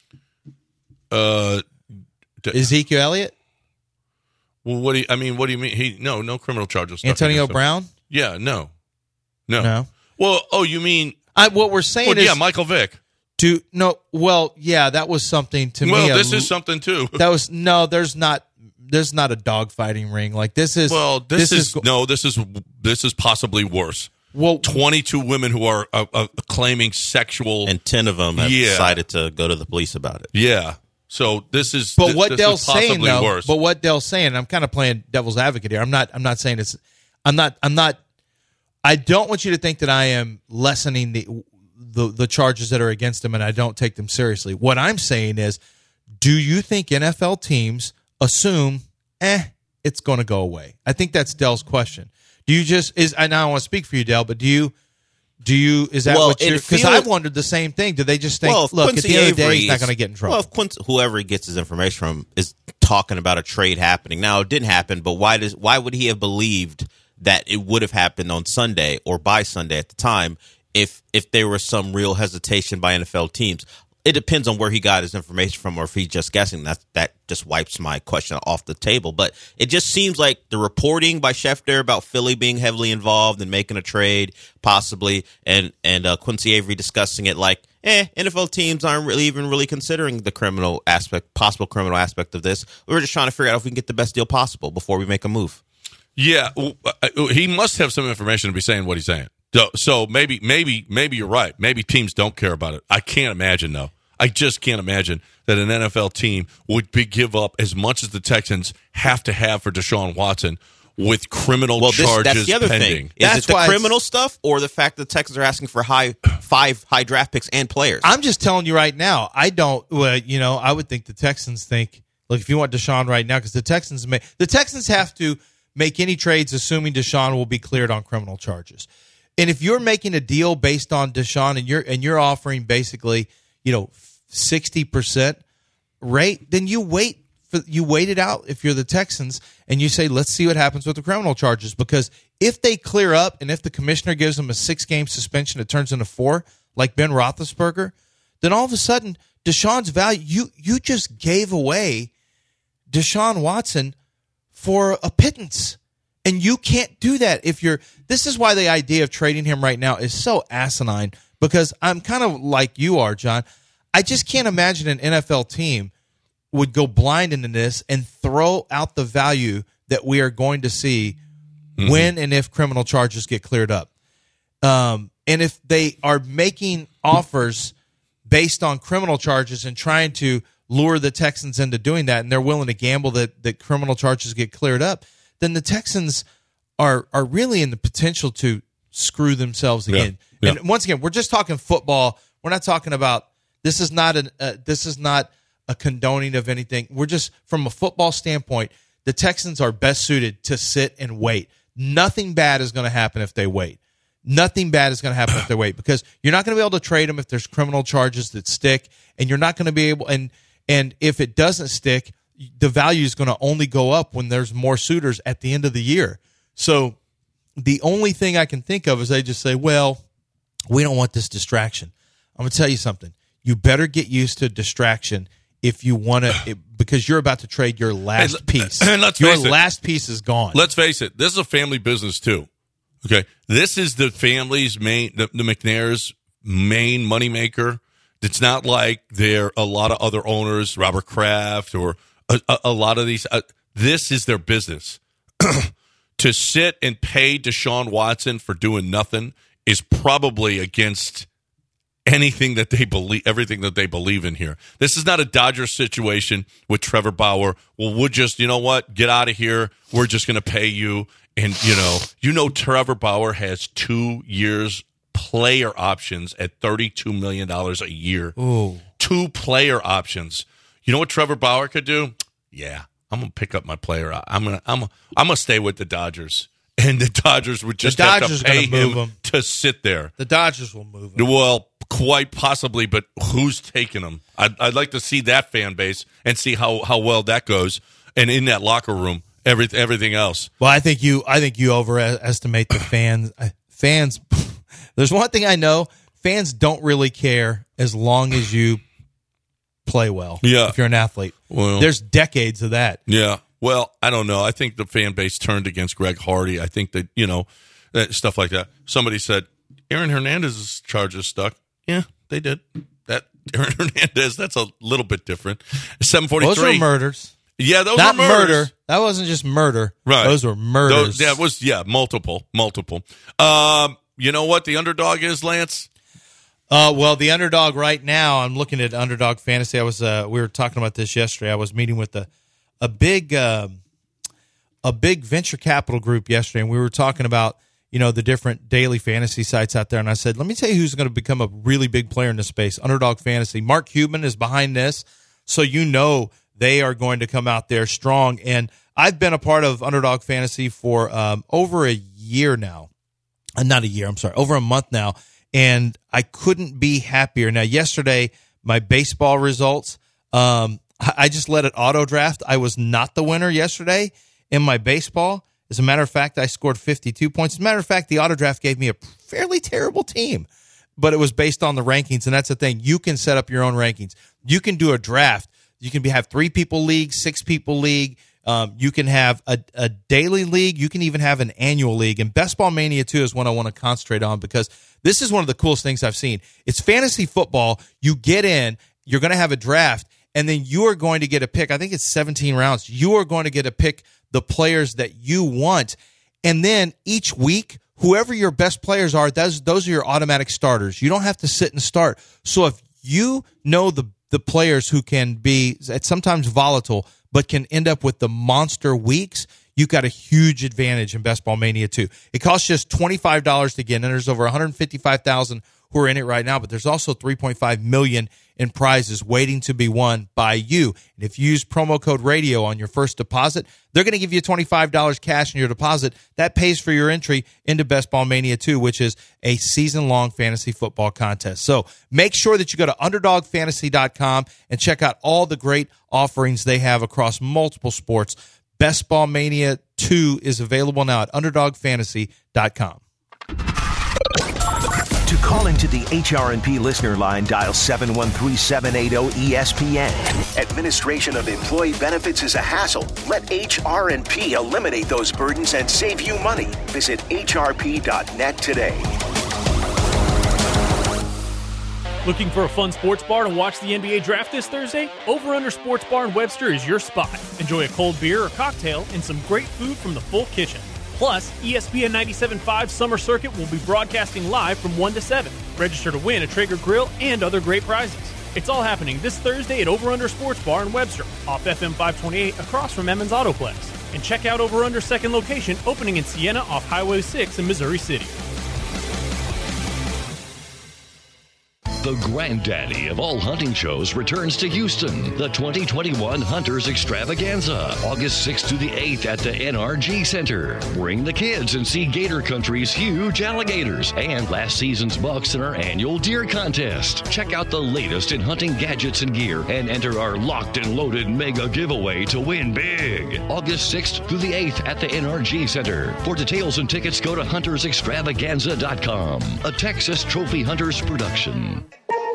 Uh, d- Ezekiel Elliott? Well, what do you, I mean? What do you mean? He no, no criminal charges. stuck Antonio against him. Brown? Yeah, no, no, No. Well, oh, you mean I, what we're saying well, is yeah, Michael Vick. Do no, well, yeah, that was something to well, me. Well, this a, is something too. That was no, there's not, there's not a dogfighting ring like this is. Well, this, this is, is no, this is this is possibly worse. Well, twenty-two women who are uh, uh, claiming sexual, and ten of them have yeah. decided to go to the police about it. Yeah. So this is, but th- what this Dell's is possibly saying though, worse. but what Dell's saying, and I'm kind of playing devil's advocate here. I'm not, I'm not saying it's, I'm not, I'm not, I don't want you to think that I am lessening the. The, the charges that are against him, and I don't take them seriously. What I'm saying is, do you think N F L teams assume, eh, it's going to go away? I think that's Dell's question. Do you just is? I now want to speak for you, Dell, but do you, do you? Is that well, what you're? Because I wondered the same thing. Do they just think, well, look, Quincy at the end of the day, Avery he's not is- going to get in trouble? Well, if Quincy, whoever he gets his information from is talking about a trade happening now, it didn't happen. But why does why would he have believed that it would have happened on Sunday or by Sunday at the time? If if there was some real hesitation by N F L teams, it depends on where he got his information from, or if he's just guessing. That that just wipes my question off the table. But it just seems like the reporting by Schefter about Philly being heavily involved and making a trade, possibly, and and uh, Quincy Avery discussing it like, eh, N F L teams aren't really even really considering the criminal aspect, possible criminal aspect of this. We're just trying to figure out if we can get the best deal possible before we make a move. Yeah, well, uh, he must have some information to be saying what he's saying. So, so maybe, maybe, maybe you're right. Maybe teams don't care about it. I can't imagine, though. I just can't imagine that an N F L team would be, give up as much as the Texans have to have for Deshaun Watson with criminal well, this, charges that's the other pending. thing. Is That's it the why criminal stuff or the fact that the Texans are asking for high five high draft picks and players? I'm just telling you right now. I don't. Well, you know, I would think the Texans think, look, if you want Deshaun right now, because the Texans may, the Texans have to make any trades assuming Deshaun will be cleared on criminal charges. And if you're making a deal based on Deshaun and you're and you're offering basically, you know, sixty percent rate, then you wait for you wait it out if you're the Texans and you say, let's see what happens with the criminal charges. Because if they clear up and if the commissioner gives them a six game suspension, it turns into four, like Ben Roethlisberger, then all of a sudden Deshaun's value, you you just gave away Deshaun Watson for a pittance. And you can't do that if you're – this is why the idea of trading him right now is so asinine, because I'm kind of like you are, John. I just can't imagine an N F L team would go blind into this and throw out the value that we are going to see mm-hmm. when and if criminal charges get cleared up. Um, and if they are making offers based on criminal charges and trying to lure the Texans into doing that, and they're willing to gamble that, that criminal charges get cleared up, then the Texans are are really in the potential to screw themselves again. Yeah, yeah. And once again, we're just talking football. We're not talking about this is not an uh, this is not a condoning of anything. We're just from a football standpoint, the Texans are best suited to sit and wait. Nothing bad is going to happen if they wait. Nothing bad is going to happen if they wait, because you're not going to be able to trade them if there's criminal charges that stick, and you're not going to be able and and if it doesn't stick, the value is going to only go up when there's more suitors at the end of the year. So the only thing I can think of is they just say, well, we don't want this distraction. I'm going to tell you something. You better get used to distraction if you want to, because you're about to trade your last and, piece. And let's your face it, last piece is gone. Let's face it. This is a family business too. Okay. This is the family's main, the, the McNair's main moneymaker. It's not like there are a lot of other owners, Robert Kraft or A, a, a lot of these, uh, this is their business. To sit and pay Deshaun Watson for doing nothing is probably against anything that they believe, everything that they believe in here. This is not a Dodgers situation with Trevor Bauer. Well, we'll just, you know what, get out of here. We're just going to pay you. And, you know, you know, Trevor Bauer has two years player options at thirty-two million dollars a year. Ooh. Two player options. You know what Trevor Bauer could do? Yeah, I'm gonna pick up my player. I'm gonna, I'm, I'm gonna stay with the Dodgers, and the Dodgers would just the have Dodgers to pay move him, him to sit there. The Dodgers will move him. Well, quite possibly, but who's taking him? I'd, I'd like to see that fan base and see how, how well that goes, and in that locker room, every, everything else. Well, I think you, I think you overestimate the fans. Fans, there's one thing I know: fans don't really care as long as you play well. Yeah. If you're an athlete. Well, there's decades of that. Yeah. Well, I don't know. I think the fan base turned against Greg Hardy. I think that, you know, that stuff like that. Somebody said, Aaron Hernandez's charges stuck. Yeah, they did. That Aaron Hernandez, that's a little bit different. seven forty-three. Those were murders. Yeah, those Not were murders. murder. That wasn't just murder. Right. Those were murders. Those, that was, yeah, multiple, multiple. Um, you know what the underdog is, Lance? Uh, well, the underdog right now, I'm looking at Underdog Fantasy. I was, uh, we were talking about this yesterday. I was meeting with a, a big, uh, a big venture capital group yesterday, and we were talking about, you know, the different daily fantasy sites out there. And I said, let me tell you who's going to become a really big player in this space. Underdog Fantasy. Mark Cuban is behind this. So, you know, they are going to come out there strong. And I've been a part of Underdog Fantasy for um, over a year now. Uh, not a year, I'm sorry, over a month now. And I couldn't be happier. Now, yesterday, my baseball results, um, I just let it auto draft. I was not the winner yesterday in my baseball. As a matter of fact, I scored fifty-two points. As a matter of fact, the auto draft gave me a fairly terrible team, but it was based on the rankings. And that's the thing. You can set up your own rankings. You can do a draft. You can be, have three people league, six people league. Um, you can have a, a daily league. You can even have an annual league. And Best Ball Mania two is what I want to concentrate on because this is one of the coolest things I've seen. It's fantasy football. You get in, you're going to have a draft, and then you are going to get a pick. I think it's seventeen rounds. You are going to get to pick the players that you want. And then each week, whoever your best players are, those, those are your automatic starters. You don't have to sit and start. So if you know the, the players who can be sometimes volatile, but can end up with the monster weeks, you've got a huge advantage in Best Ball Mania two. It costs just twenty-five dollars to get in. There's over one hundred fifty-five thousand who are in it right now, but there's also three point five million dollars in prizes waiting to be won by you. And if you use promo code radio on your first deposit, they're going to give you twenty-five dollars cash in your deposit. That pays for your entry into Best Ball Mania two, which is a season-long fantasy football contest. So make sure that you go to underdog fantasy dot com and check out all the great offerings they have across multiple sports. Best Ball Mania two is available now at underdog fantasy dot com. To call into the H R and P listener line, dial seven one three, seven eight zero, E S P N. Administration of employee benefits is a hassle. Let H R and P eliminate those burdens and save you money. Visit H R P dot net today. Looking for a fun sports bar to watch the N B A draft this Thursday? Over Under Sports Bar in Webster is your spot. Enjoy a cold beer or cocktail and some great food from the full kitchen. Plus, E S P N ninety-seven point five Summer Circuit will be broadcasting live from one to seven. Register to win a Traeger grill and other great prizes. It's all happening this Thursday at Over Under Sports Bar in Webster, off F M five twenty-eight across from Emmons Autoplex. And check out Over Under's second location opening in Siena off Highway six in Missouri City. The granddaddy of all hunting shows returns to Houston. The twenty twenty-one Hunters Extravaganza, August sixth to the eighth at the N R G Center. Bring the kids and see Gator Country's huge alligators and last season's bucks in our annual deer contest. Check out the latest in hunting gadgets and gear and enter our locked and loaded mega giveaway to win big. August sixth through the eighth at the N R G Center. For details and tickets, go to hunters extravaganza dot com. A Texas Trophy Hunters production.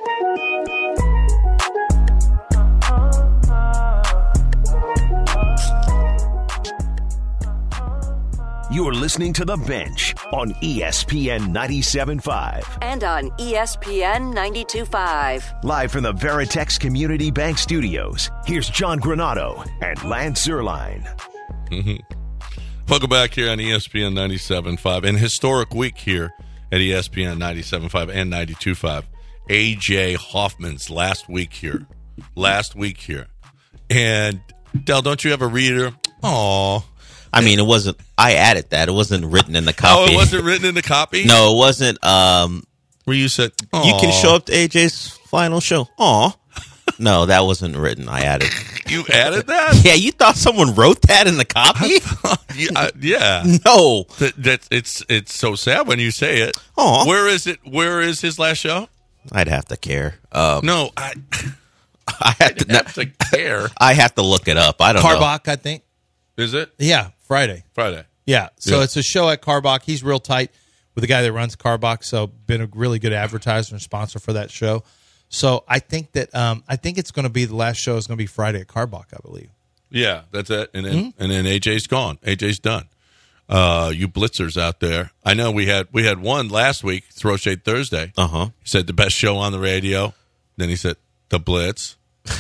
You're listening to The Bench on E S P N ninety-seven point five. And on E S P N ninety-two point five. Live from the Veritex Community Bank Studios, here's John Granado and Lance Zierlein. Mm-hmm. Welcome back here on E S P N ninety-seven point five. An historic week here at E S P N ninety-seven point five and ninety-two point five. A J Hoffman's last week here. Last week here. And, Del, don't you have a reader? Aw. I mean, it wasn't, I added that. It wasn't written in the copy. Oh, it wasn't written in the copy? No, it wasn't. Um, Where you said, Aw. You can show up to A J's final show. Aw. No, that wasn't written. I added. You added that? Yeah, you thought someone wrote that in the copy? yeah, uh, yeah. No. That, that, it's it's so sad when you say it. Aw. Where is it? Where is his last show? I'd have to care. Um, no, I I have I'd to, have to care. I have to look it up. I don't know. Carbach, I think. Is it? Yeah, Friday. Friday. Yeah. So Yeah. it's a show at Carbach. He's real tight with the guy that runs Carbach, so been a really good advertiser and sponsor for that show. So I think that um, I think it's going to be the last show is going to be Friday at Carbach, I believe. Yeah, that's it. And then Mm-hmm. and then A J's gone. A J's done. Uh, you blitzers out there. I know we had we had one last week, Throw Shade Thursday. Uh-huh. He said the best show on the radio. Then he said the Blitz.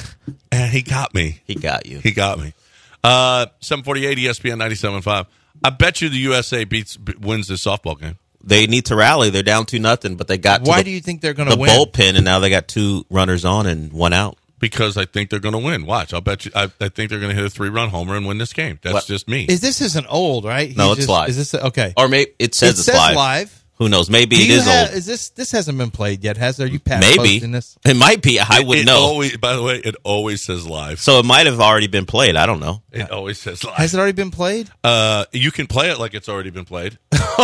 And he got me. He got you. He got me. Uh, seven forty-eight E S P N ninety-seven point five. I bet you the U S A beats wins this softball game. They need to rally. They're down two nothing, but they got to Why the, do you think they're going to the win? bullpen, and now they got two runners on and one out. Because I think they're going to win. Watch. I'll bet you. I, I think they're going to hit a three-run homer and win this game. That's What? just me. Is this isn't old, right? No, He's it's just- live. Is this okay? Or maybe it says It it's says live. live. Who knows? Maybe Do it you is have- old. Is this this hasn't been played yet? Has there? Are you past Maybe posting this? it might be. I It- would it know. Always, by the way, it always says live. So it might have already been played. I don't know. It always says live. Has it already been played? Uh, you can play it like it's already been played.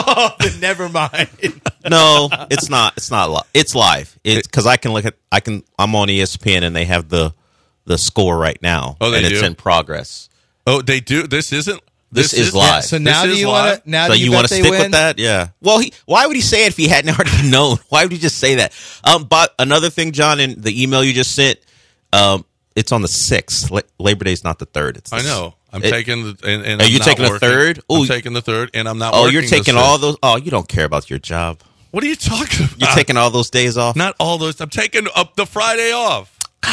Never mind. No, it's not. It's not live. It's live. It's because I can look at. I can. I'm on E S P N and they have the the score right now. Oh, they and do? it's in progress. Oh, they do. This isn't. This, is live. Yeah, so now This do you is want live? to? Now so do you, you bet want to they stick win? with that? Yeah. Well, he, why would he say it if he hadn't already known? Why would he just say that? Um, but another thing, John, in the email you just sent, um, it's on the sixth. La- Labor Day's not the third. It's the I know. I'm it- taking the. And, and Are I'm you not taking the working. third? I'm Ooh. taking the third, and I'm not. Oh, working you're the taking sixth. all those. Oh, you don't care about your job. What are you talking about? You're taking all those days off. Not all those. I'm taking up the Friday off.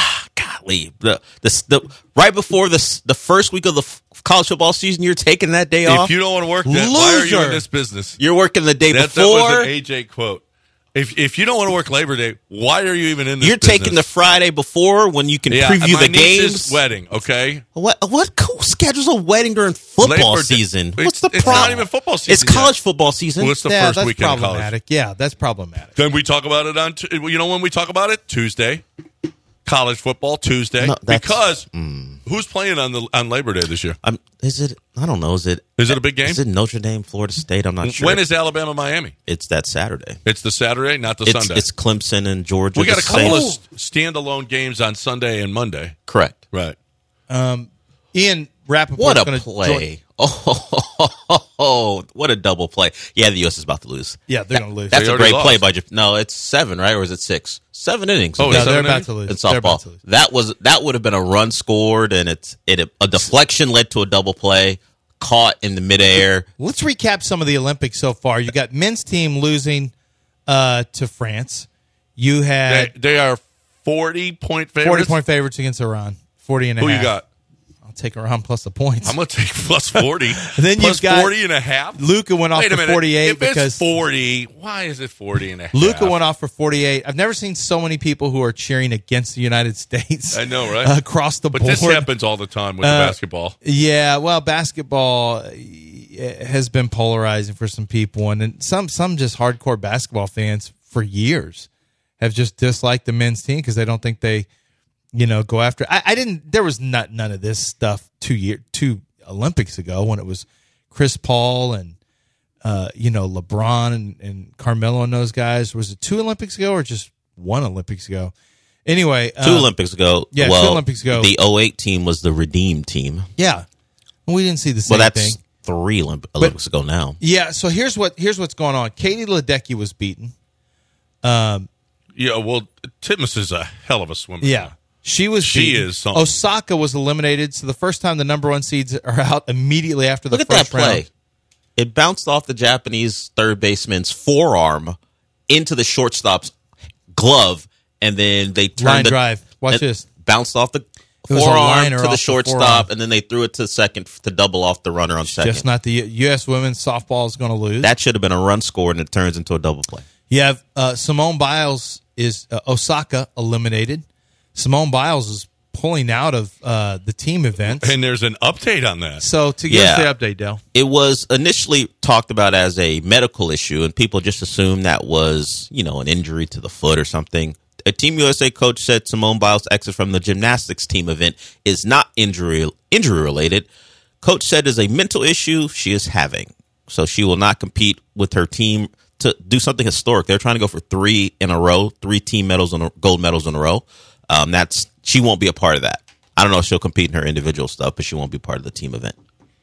Golly, the, the the right before the the first week of the f- college football season, you're taking that day off. If you don't want to work, then why are you in Loser. this business? You're working the day That, that before. was an A J quote. If if you don't want to work Labor Day, why are you even in this You're business? taking the Friday before when you can yeah, preview my the niece's games. wedding, okay? What what cool schedules a wedding during football Labor Day- season? It's- What's the it's problem? not even football season It's college yet. football season. Well, it's the yeah, first that's weekend of college. problematic. Yeah, that's problematic. Then we talk about it on. Tu- You know when we talk about it? Tuesday, college football Tuesday. No, that's- because who's playing on the on Labor Day this year? Um, is it? I don't know. Is it? Is it a big game? Is it Notre Dame, Florida State? I'm not sure. When is Alabama Miami? It's that Saturday. It's the Saturday, not the It's, Sunday. it's Clemson and Georgia. we got the a couple of same- st- standalone games on Sunday and Monday. Correct. Right. Um, Ian Rappaport's What a gonna play! join- Oh, what a double play! Yeah, the U S is about to lose. Yeah, they're going to lose. That's They a great already play lost. by Japan. No, it's seven, right? Or is it six? Seven innings. Oh, no, is they're seven about innings? to lose. in They're about softball. to lose. That was that would have been a run scored, and it's it a deflection led to a double play, caught in the midair. Let's recap some of the Olympics so far. You got men's team losing uh, to France. You They, had they are forty point favorites. forty point favorites against Iran. forty and a Who half. you got? I'll take Iran plus the points. I'm going to take plus forty. Then plus you've got forty and a half. Luka went off Wait a for minute. forty-eight if because it's forty, why is it forty and a half? Luka went off for forty-eight. I've never seen so many people who are cheering against the United States. I know, right? across the But board. this happens all the time with Uh, the basketball. Yeah, well, basketball uh, has been polarizing for some people, and then some some just hardcore basketball fans for years have just disliked the men's team because they don't think they, you know, go after. I, I didn't. There was not none of this stuff two year two Olympics ago when it was Chris Paul and uh, you know LeBron and, and Carmelo and those guys. Was it two Olympics ago or just one Olympics ago? Anyway, Two um, Olympics ago. yeah, two well, Olympics ago. The oh eight team was the redeemed team. Yeah, we didn't see the same Well, that's thing. three Olymp- Olympics ago now. Yeah, so here's what here's what's going on. Katie Ledecky was beaten. Um, Yeah, well, Titmus is a hell of a swimmer. yeah, she was. She beaten. is something. Osaka was eliminated. So the first time the number one seeds are out immediately after the Look at that first play. round. It bounced off the Japanese third baseman's forearm into the shortstop's glove, and then they turned Line the, drive. Watch and this. Bounced off the It was a forearm liner to off the the shortstop, forearm. and then they threw it to second to double off the runner on second. Just not the U S women's softball is going to lose. That should have been a run scored, and it turns into a double play. You have uh, Simone Biles is uh, Osaka eliminated. Simone Biles is pulling out of uh, the team events. And there's an update on that. So to give Yeah. us the update, Dale. It was initially talked about as a medical issue, and people just assumed that was, you know, an injury to the foot or something. A Team U S A coach said Simone Biles' exit from the gymnastics team event is not injury injury related. Coach said is a mental issue she is having, so she will not compete with her team to do something historic. They're trying to go for three in a row, three team medals in a, gold medals in a row. Um, that's she won't be a part of that. I don't know if she'll compete in her individual stuff, but she won't be part of the team event.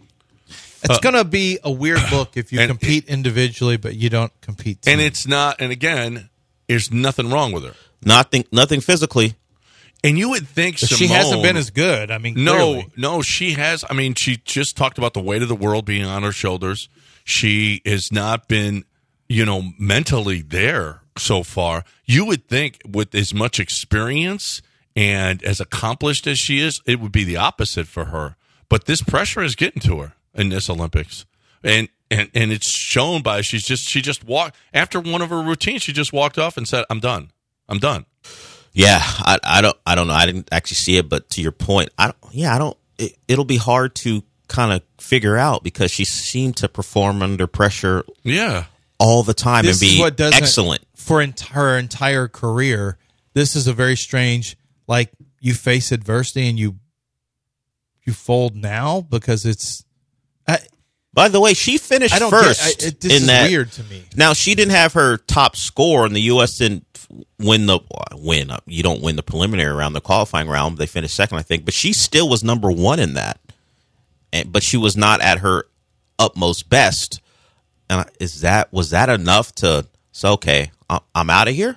It's uh, going to be a weird look if you compete it, individually, but you don't compete team. And it's not, and again, there's nothing wrong with her. Nothing, nothing physically. And you would think but Simone, she hasn't been as good. I mean, no, clearly. no, she has. I mean, she just talked about the weight of the world being on her shoulders. She has not been, you know, mentally there so far. You would think with as much experience and as accomplished as she is, it would be the opposite for her. But this pressure is getting to her in this Olympics. And and and it's shown by she's just she just walked after one of her routines, she just walked off and said, I'm done. I'm done. Yeah, I, I don't I don't know. I didn't actually see it, but to your point, I don't yeah, I don't it, it'll be hard to kind of figure out because she seemed to perform under pressure yeah. all the time This and is be what doesn't- excellent. For ent- her entire career, this is a very strange, like, you face adversity and you you fold now because it's... I, By the way, she finished I don't first get, I, it, this in is that. weird to me. Now, she didn't have her top score, and the U S didn't win the win. You don't win the preliminary round, the qualifying round. They finished second, I think, but she still was number one in that. And, but she was not at her utmost best. And is that was that enough to say, okay, I'm out of here?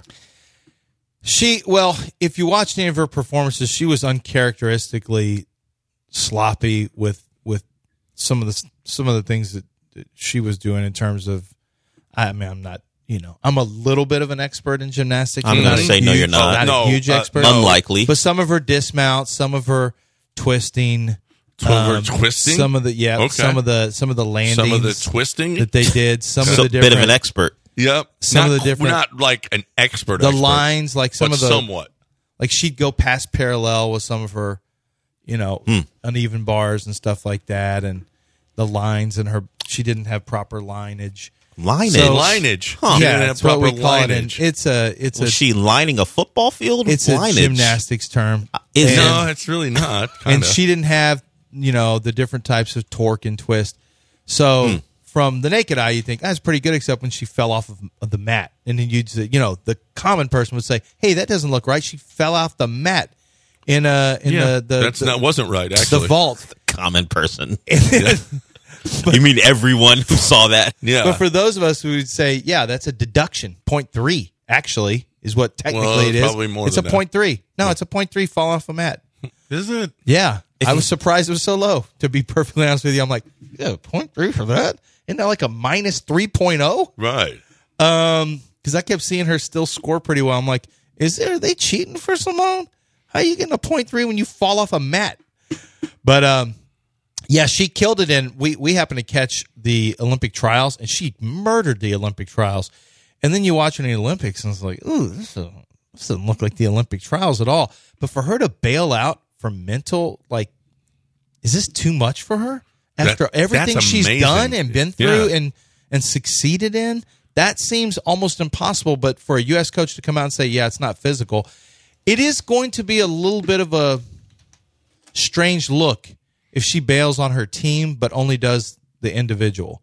She well, if you watched any of her performances, she was uncharacteristically sloppy with with some of the some of the things that, that she was doing in terms of. I mean, I'm not, you know, I'm a little bit of an expert in gymnastics. I'm going to say huge, no, you're not. Not no, a huge uh, expert, unlikely. But some of her dismounts, some of her twisting, Some of her um, twisting? some of the yeah, Okay. some of the some of the landings, Some of the twisting that they did, some So of the a bit different, of an expert. Yep. Some not, of the different, not like an expert. the expert, lines, like some but of the somewhat. like she'd go past parallel with some of her, you know, Hmm. uneven bars and stuff like that, and the lines and her. She didn't have proper lineage. Lineage? So- Lineage. Huh. She Yeah, didn't have that's what we proper call it. And lineage. it's a it's Was a she lining a football field? it's lineage? a gymnastics term. Is And- no, it's really not. and Kinda. she didn't have, you know, the different types of torque and twist. So Hmm. from the naked eye, you think that's pretty good, except when she fell off of, of the mat, and then you'd say, you know, the common person would say, "Hey, that doesn't look right. She fell off the mat in a in yeah, the, the that's the, not wasn't right. the Actually, vault." Common person. You mean everyone who saw that? Yeah. But for those of us who would say, "Yeah, that's a deduction. Point three actually is what technically Well, it is. probably more it's than a that. point three. No, it's a point three fall off a mat." Is it? Yeah. I was surprised it was so low, to be perfectly honest with you. I'm like, yeah, point three for that? Isn't that like a minus three point oh? Right. Um, because I kept seeing her still score pretty well. I'm like, is there, are they cheating for Simone? How are you getting a point three when you fall off a mat? But um, yeah, she killed it. And we, we happened to catch the Olympic trials, and she murdered the Olympic trials. And then you watch her in the Olympics, and it's like, ooh, this, is, this doesn't look like the Olympic trials at all. But for her to bail out for mental, like, is this too much for her after That- everything that's she's amazing. done and been through Yeah. and and succeeded in? That seems almost impossible. But for a U S coach to come out and say, yeah, it's not physical, it is going to be a little bit of a strange look if she bails on her team but only does the individual.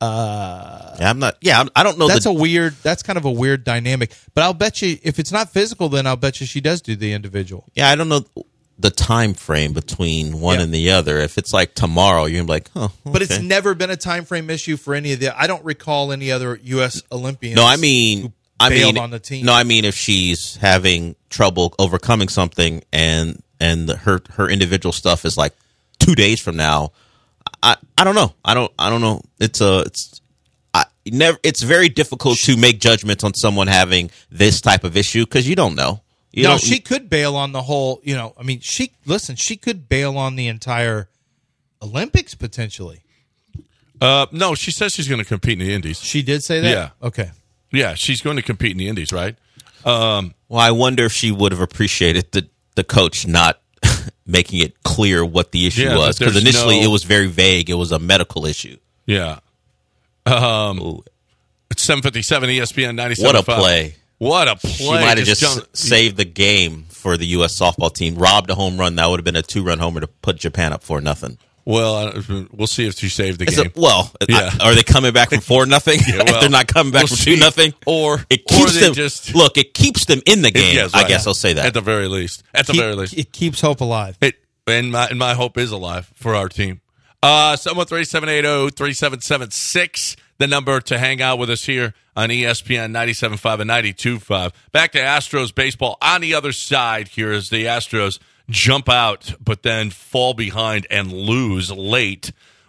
Uh, Yeah, I'm not. Yeah, I'm- I don't know. that's the, a weird. That's kind of a weird dynamic. But I'll bet you, if it's not physical, then I'll bet you she does do the individual. Yeah, I don't know the time frame between one Yeah. and the other. If it's like tomorrow, you're gonna be like, oh, okay. But it's never been a time frame issue for any of the. I don't recall any other U S Olympians. No, I mean, I bailed mean, on the team. no, I mean if she's having trouble overcoming something and and her her individual stuff is like two days from now. I, I don't know. I don't I don't know. It's a it's I never. It's very difficult to make judgments on someone having this type of issue because you don't know. You no, don't, she could bail on the whole. You know, I mean, she listen. She could bail on the entire Olympics potentially. Uh, no, she says she's going to compete in the Indies. She did say that. Yeah. Okay. Yeah, she's going to compete in the Indies, right? Um, well, I wonder if she would have appreciated the the coach not making it clear what the issue Yeah, was but because there's initially no- it was very vague. It was a medical issue. Yeah. Um, it's seven fifty-seven E S P N ninety-seven What a point five. play! What a play! She might have just, jumped- saved the game for the U S softball team. Robbed a home run. That would have been a two-run homer to put Japan up for nothing. Well, uh, we'll see if she saved the It's game. a- well, Yeah. I- are they coming back from four nothing? Yeah, well, if they're not coming back we'll from see. two nothing, or it or keeps they them. just Look, it keeps them in the game. Yes, I right. guess I'll say that at the very least. At the Keep- very least, it keeps hope alive. It and my and my hope is alive for our team. Uh, seven one three, seven eight zero, three seven seven six, the number to hang out with us here on E S P N ninety-seven point five and ninety-two point five. Back to Astros baseball on the other side here as the Astros jump out but then fall behind and lose late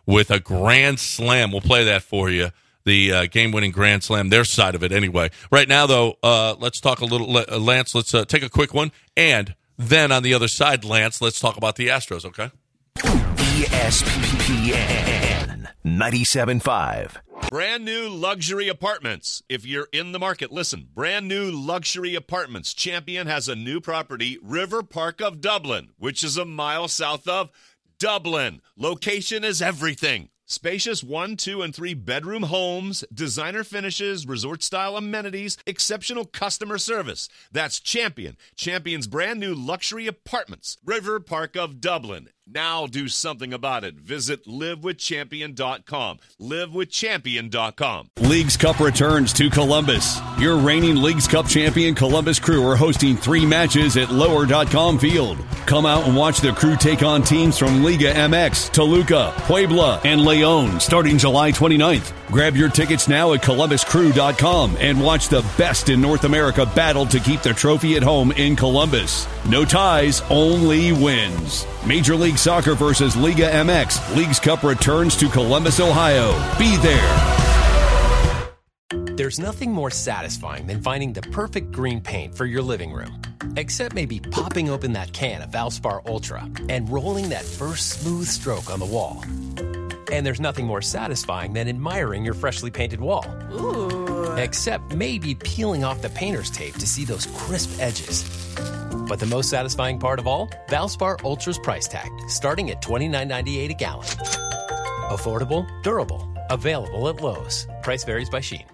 with a grand slam. We'll play that for you. The uh, game-winning grand slam, their side of it anyway. Right now, though, uh, let's talk a little. Uh, Lance, let's uh, take a quick one. And then on the other side, Lance, let's talk about the Astros, okay? E S P N ninety-seven point five. Brand new luxury apartments. If you're in the market, listen. Brand new luxury apartments. Champion has a new property, River Park of Dublin, which is a mile south of Dublin. Location is everything. Spacious one, two, and three bedroom homes, designer finishes, resort-style amenities, exceptional customer service. That's Champion. Champion's brand new luxury apartments. River Park of Dublin. Now do something about it. Visit live with champion dot com. live with champion dot com. Leagues Cup returns to Columbus. Your reigning Leagues Cup champion Columbus Crew are hosting three matches at lower dot com field. Come out and watch the Crew take on teams from Liga M X, Toluca, Puebla, and Leon starting July twenty-ninth. Grab your tickets now at columbus crew dot com and watch the best in North America battle to keep the trophy at home in Columbus. No ties, only wins. Major League Soccer versus Liga M X. Leagues Cup returns to Columbus, Ohio. Be there. There's nothing more satisfying than finding the perfect green paint for your living room. Except maybe popping open that can of Valspar Ultra and rolling that first smooth stroke on the wall. And there's nothing more satisfying than admiring your freshly painted wall. Ooh. Except maybe peeling off the painter's tape to see those crisp edges. But the most satisfying part of all? Valspar Ultra's price tag, starting at twenty-nine ninety-eight a gallon. Affordable, durable, available at Lowe's. Price varies by Shein.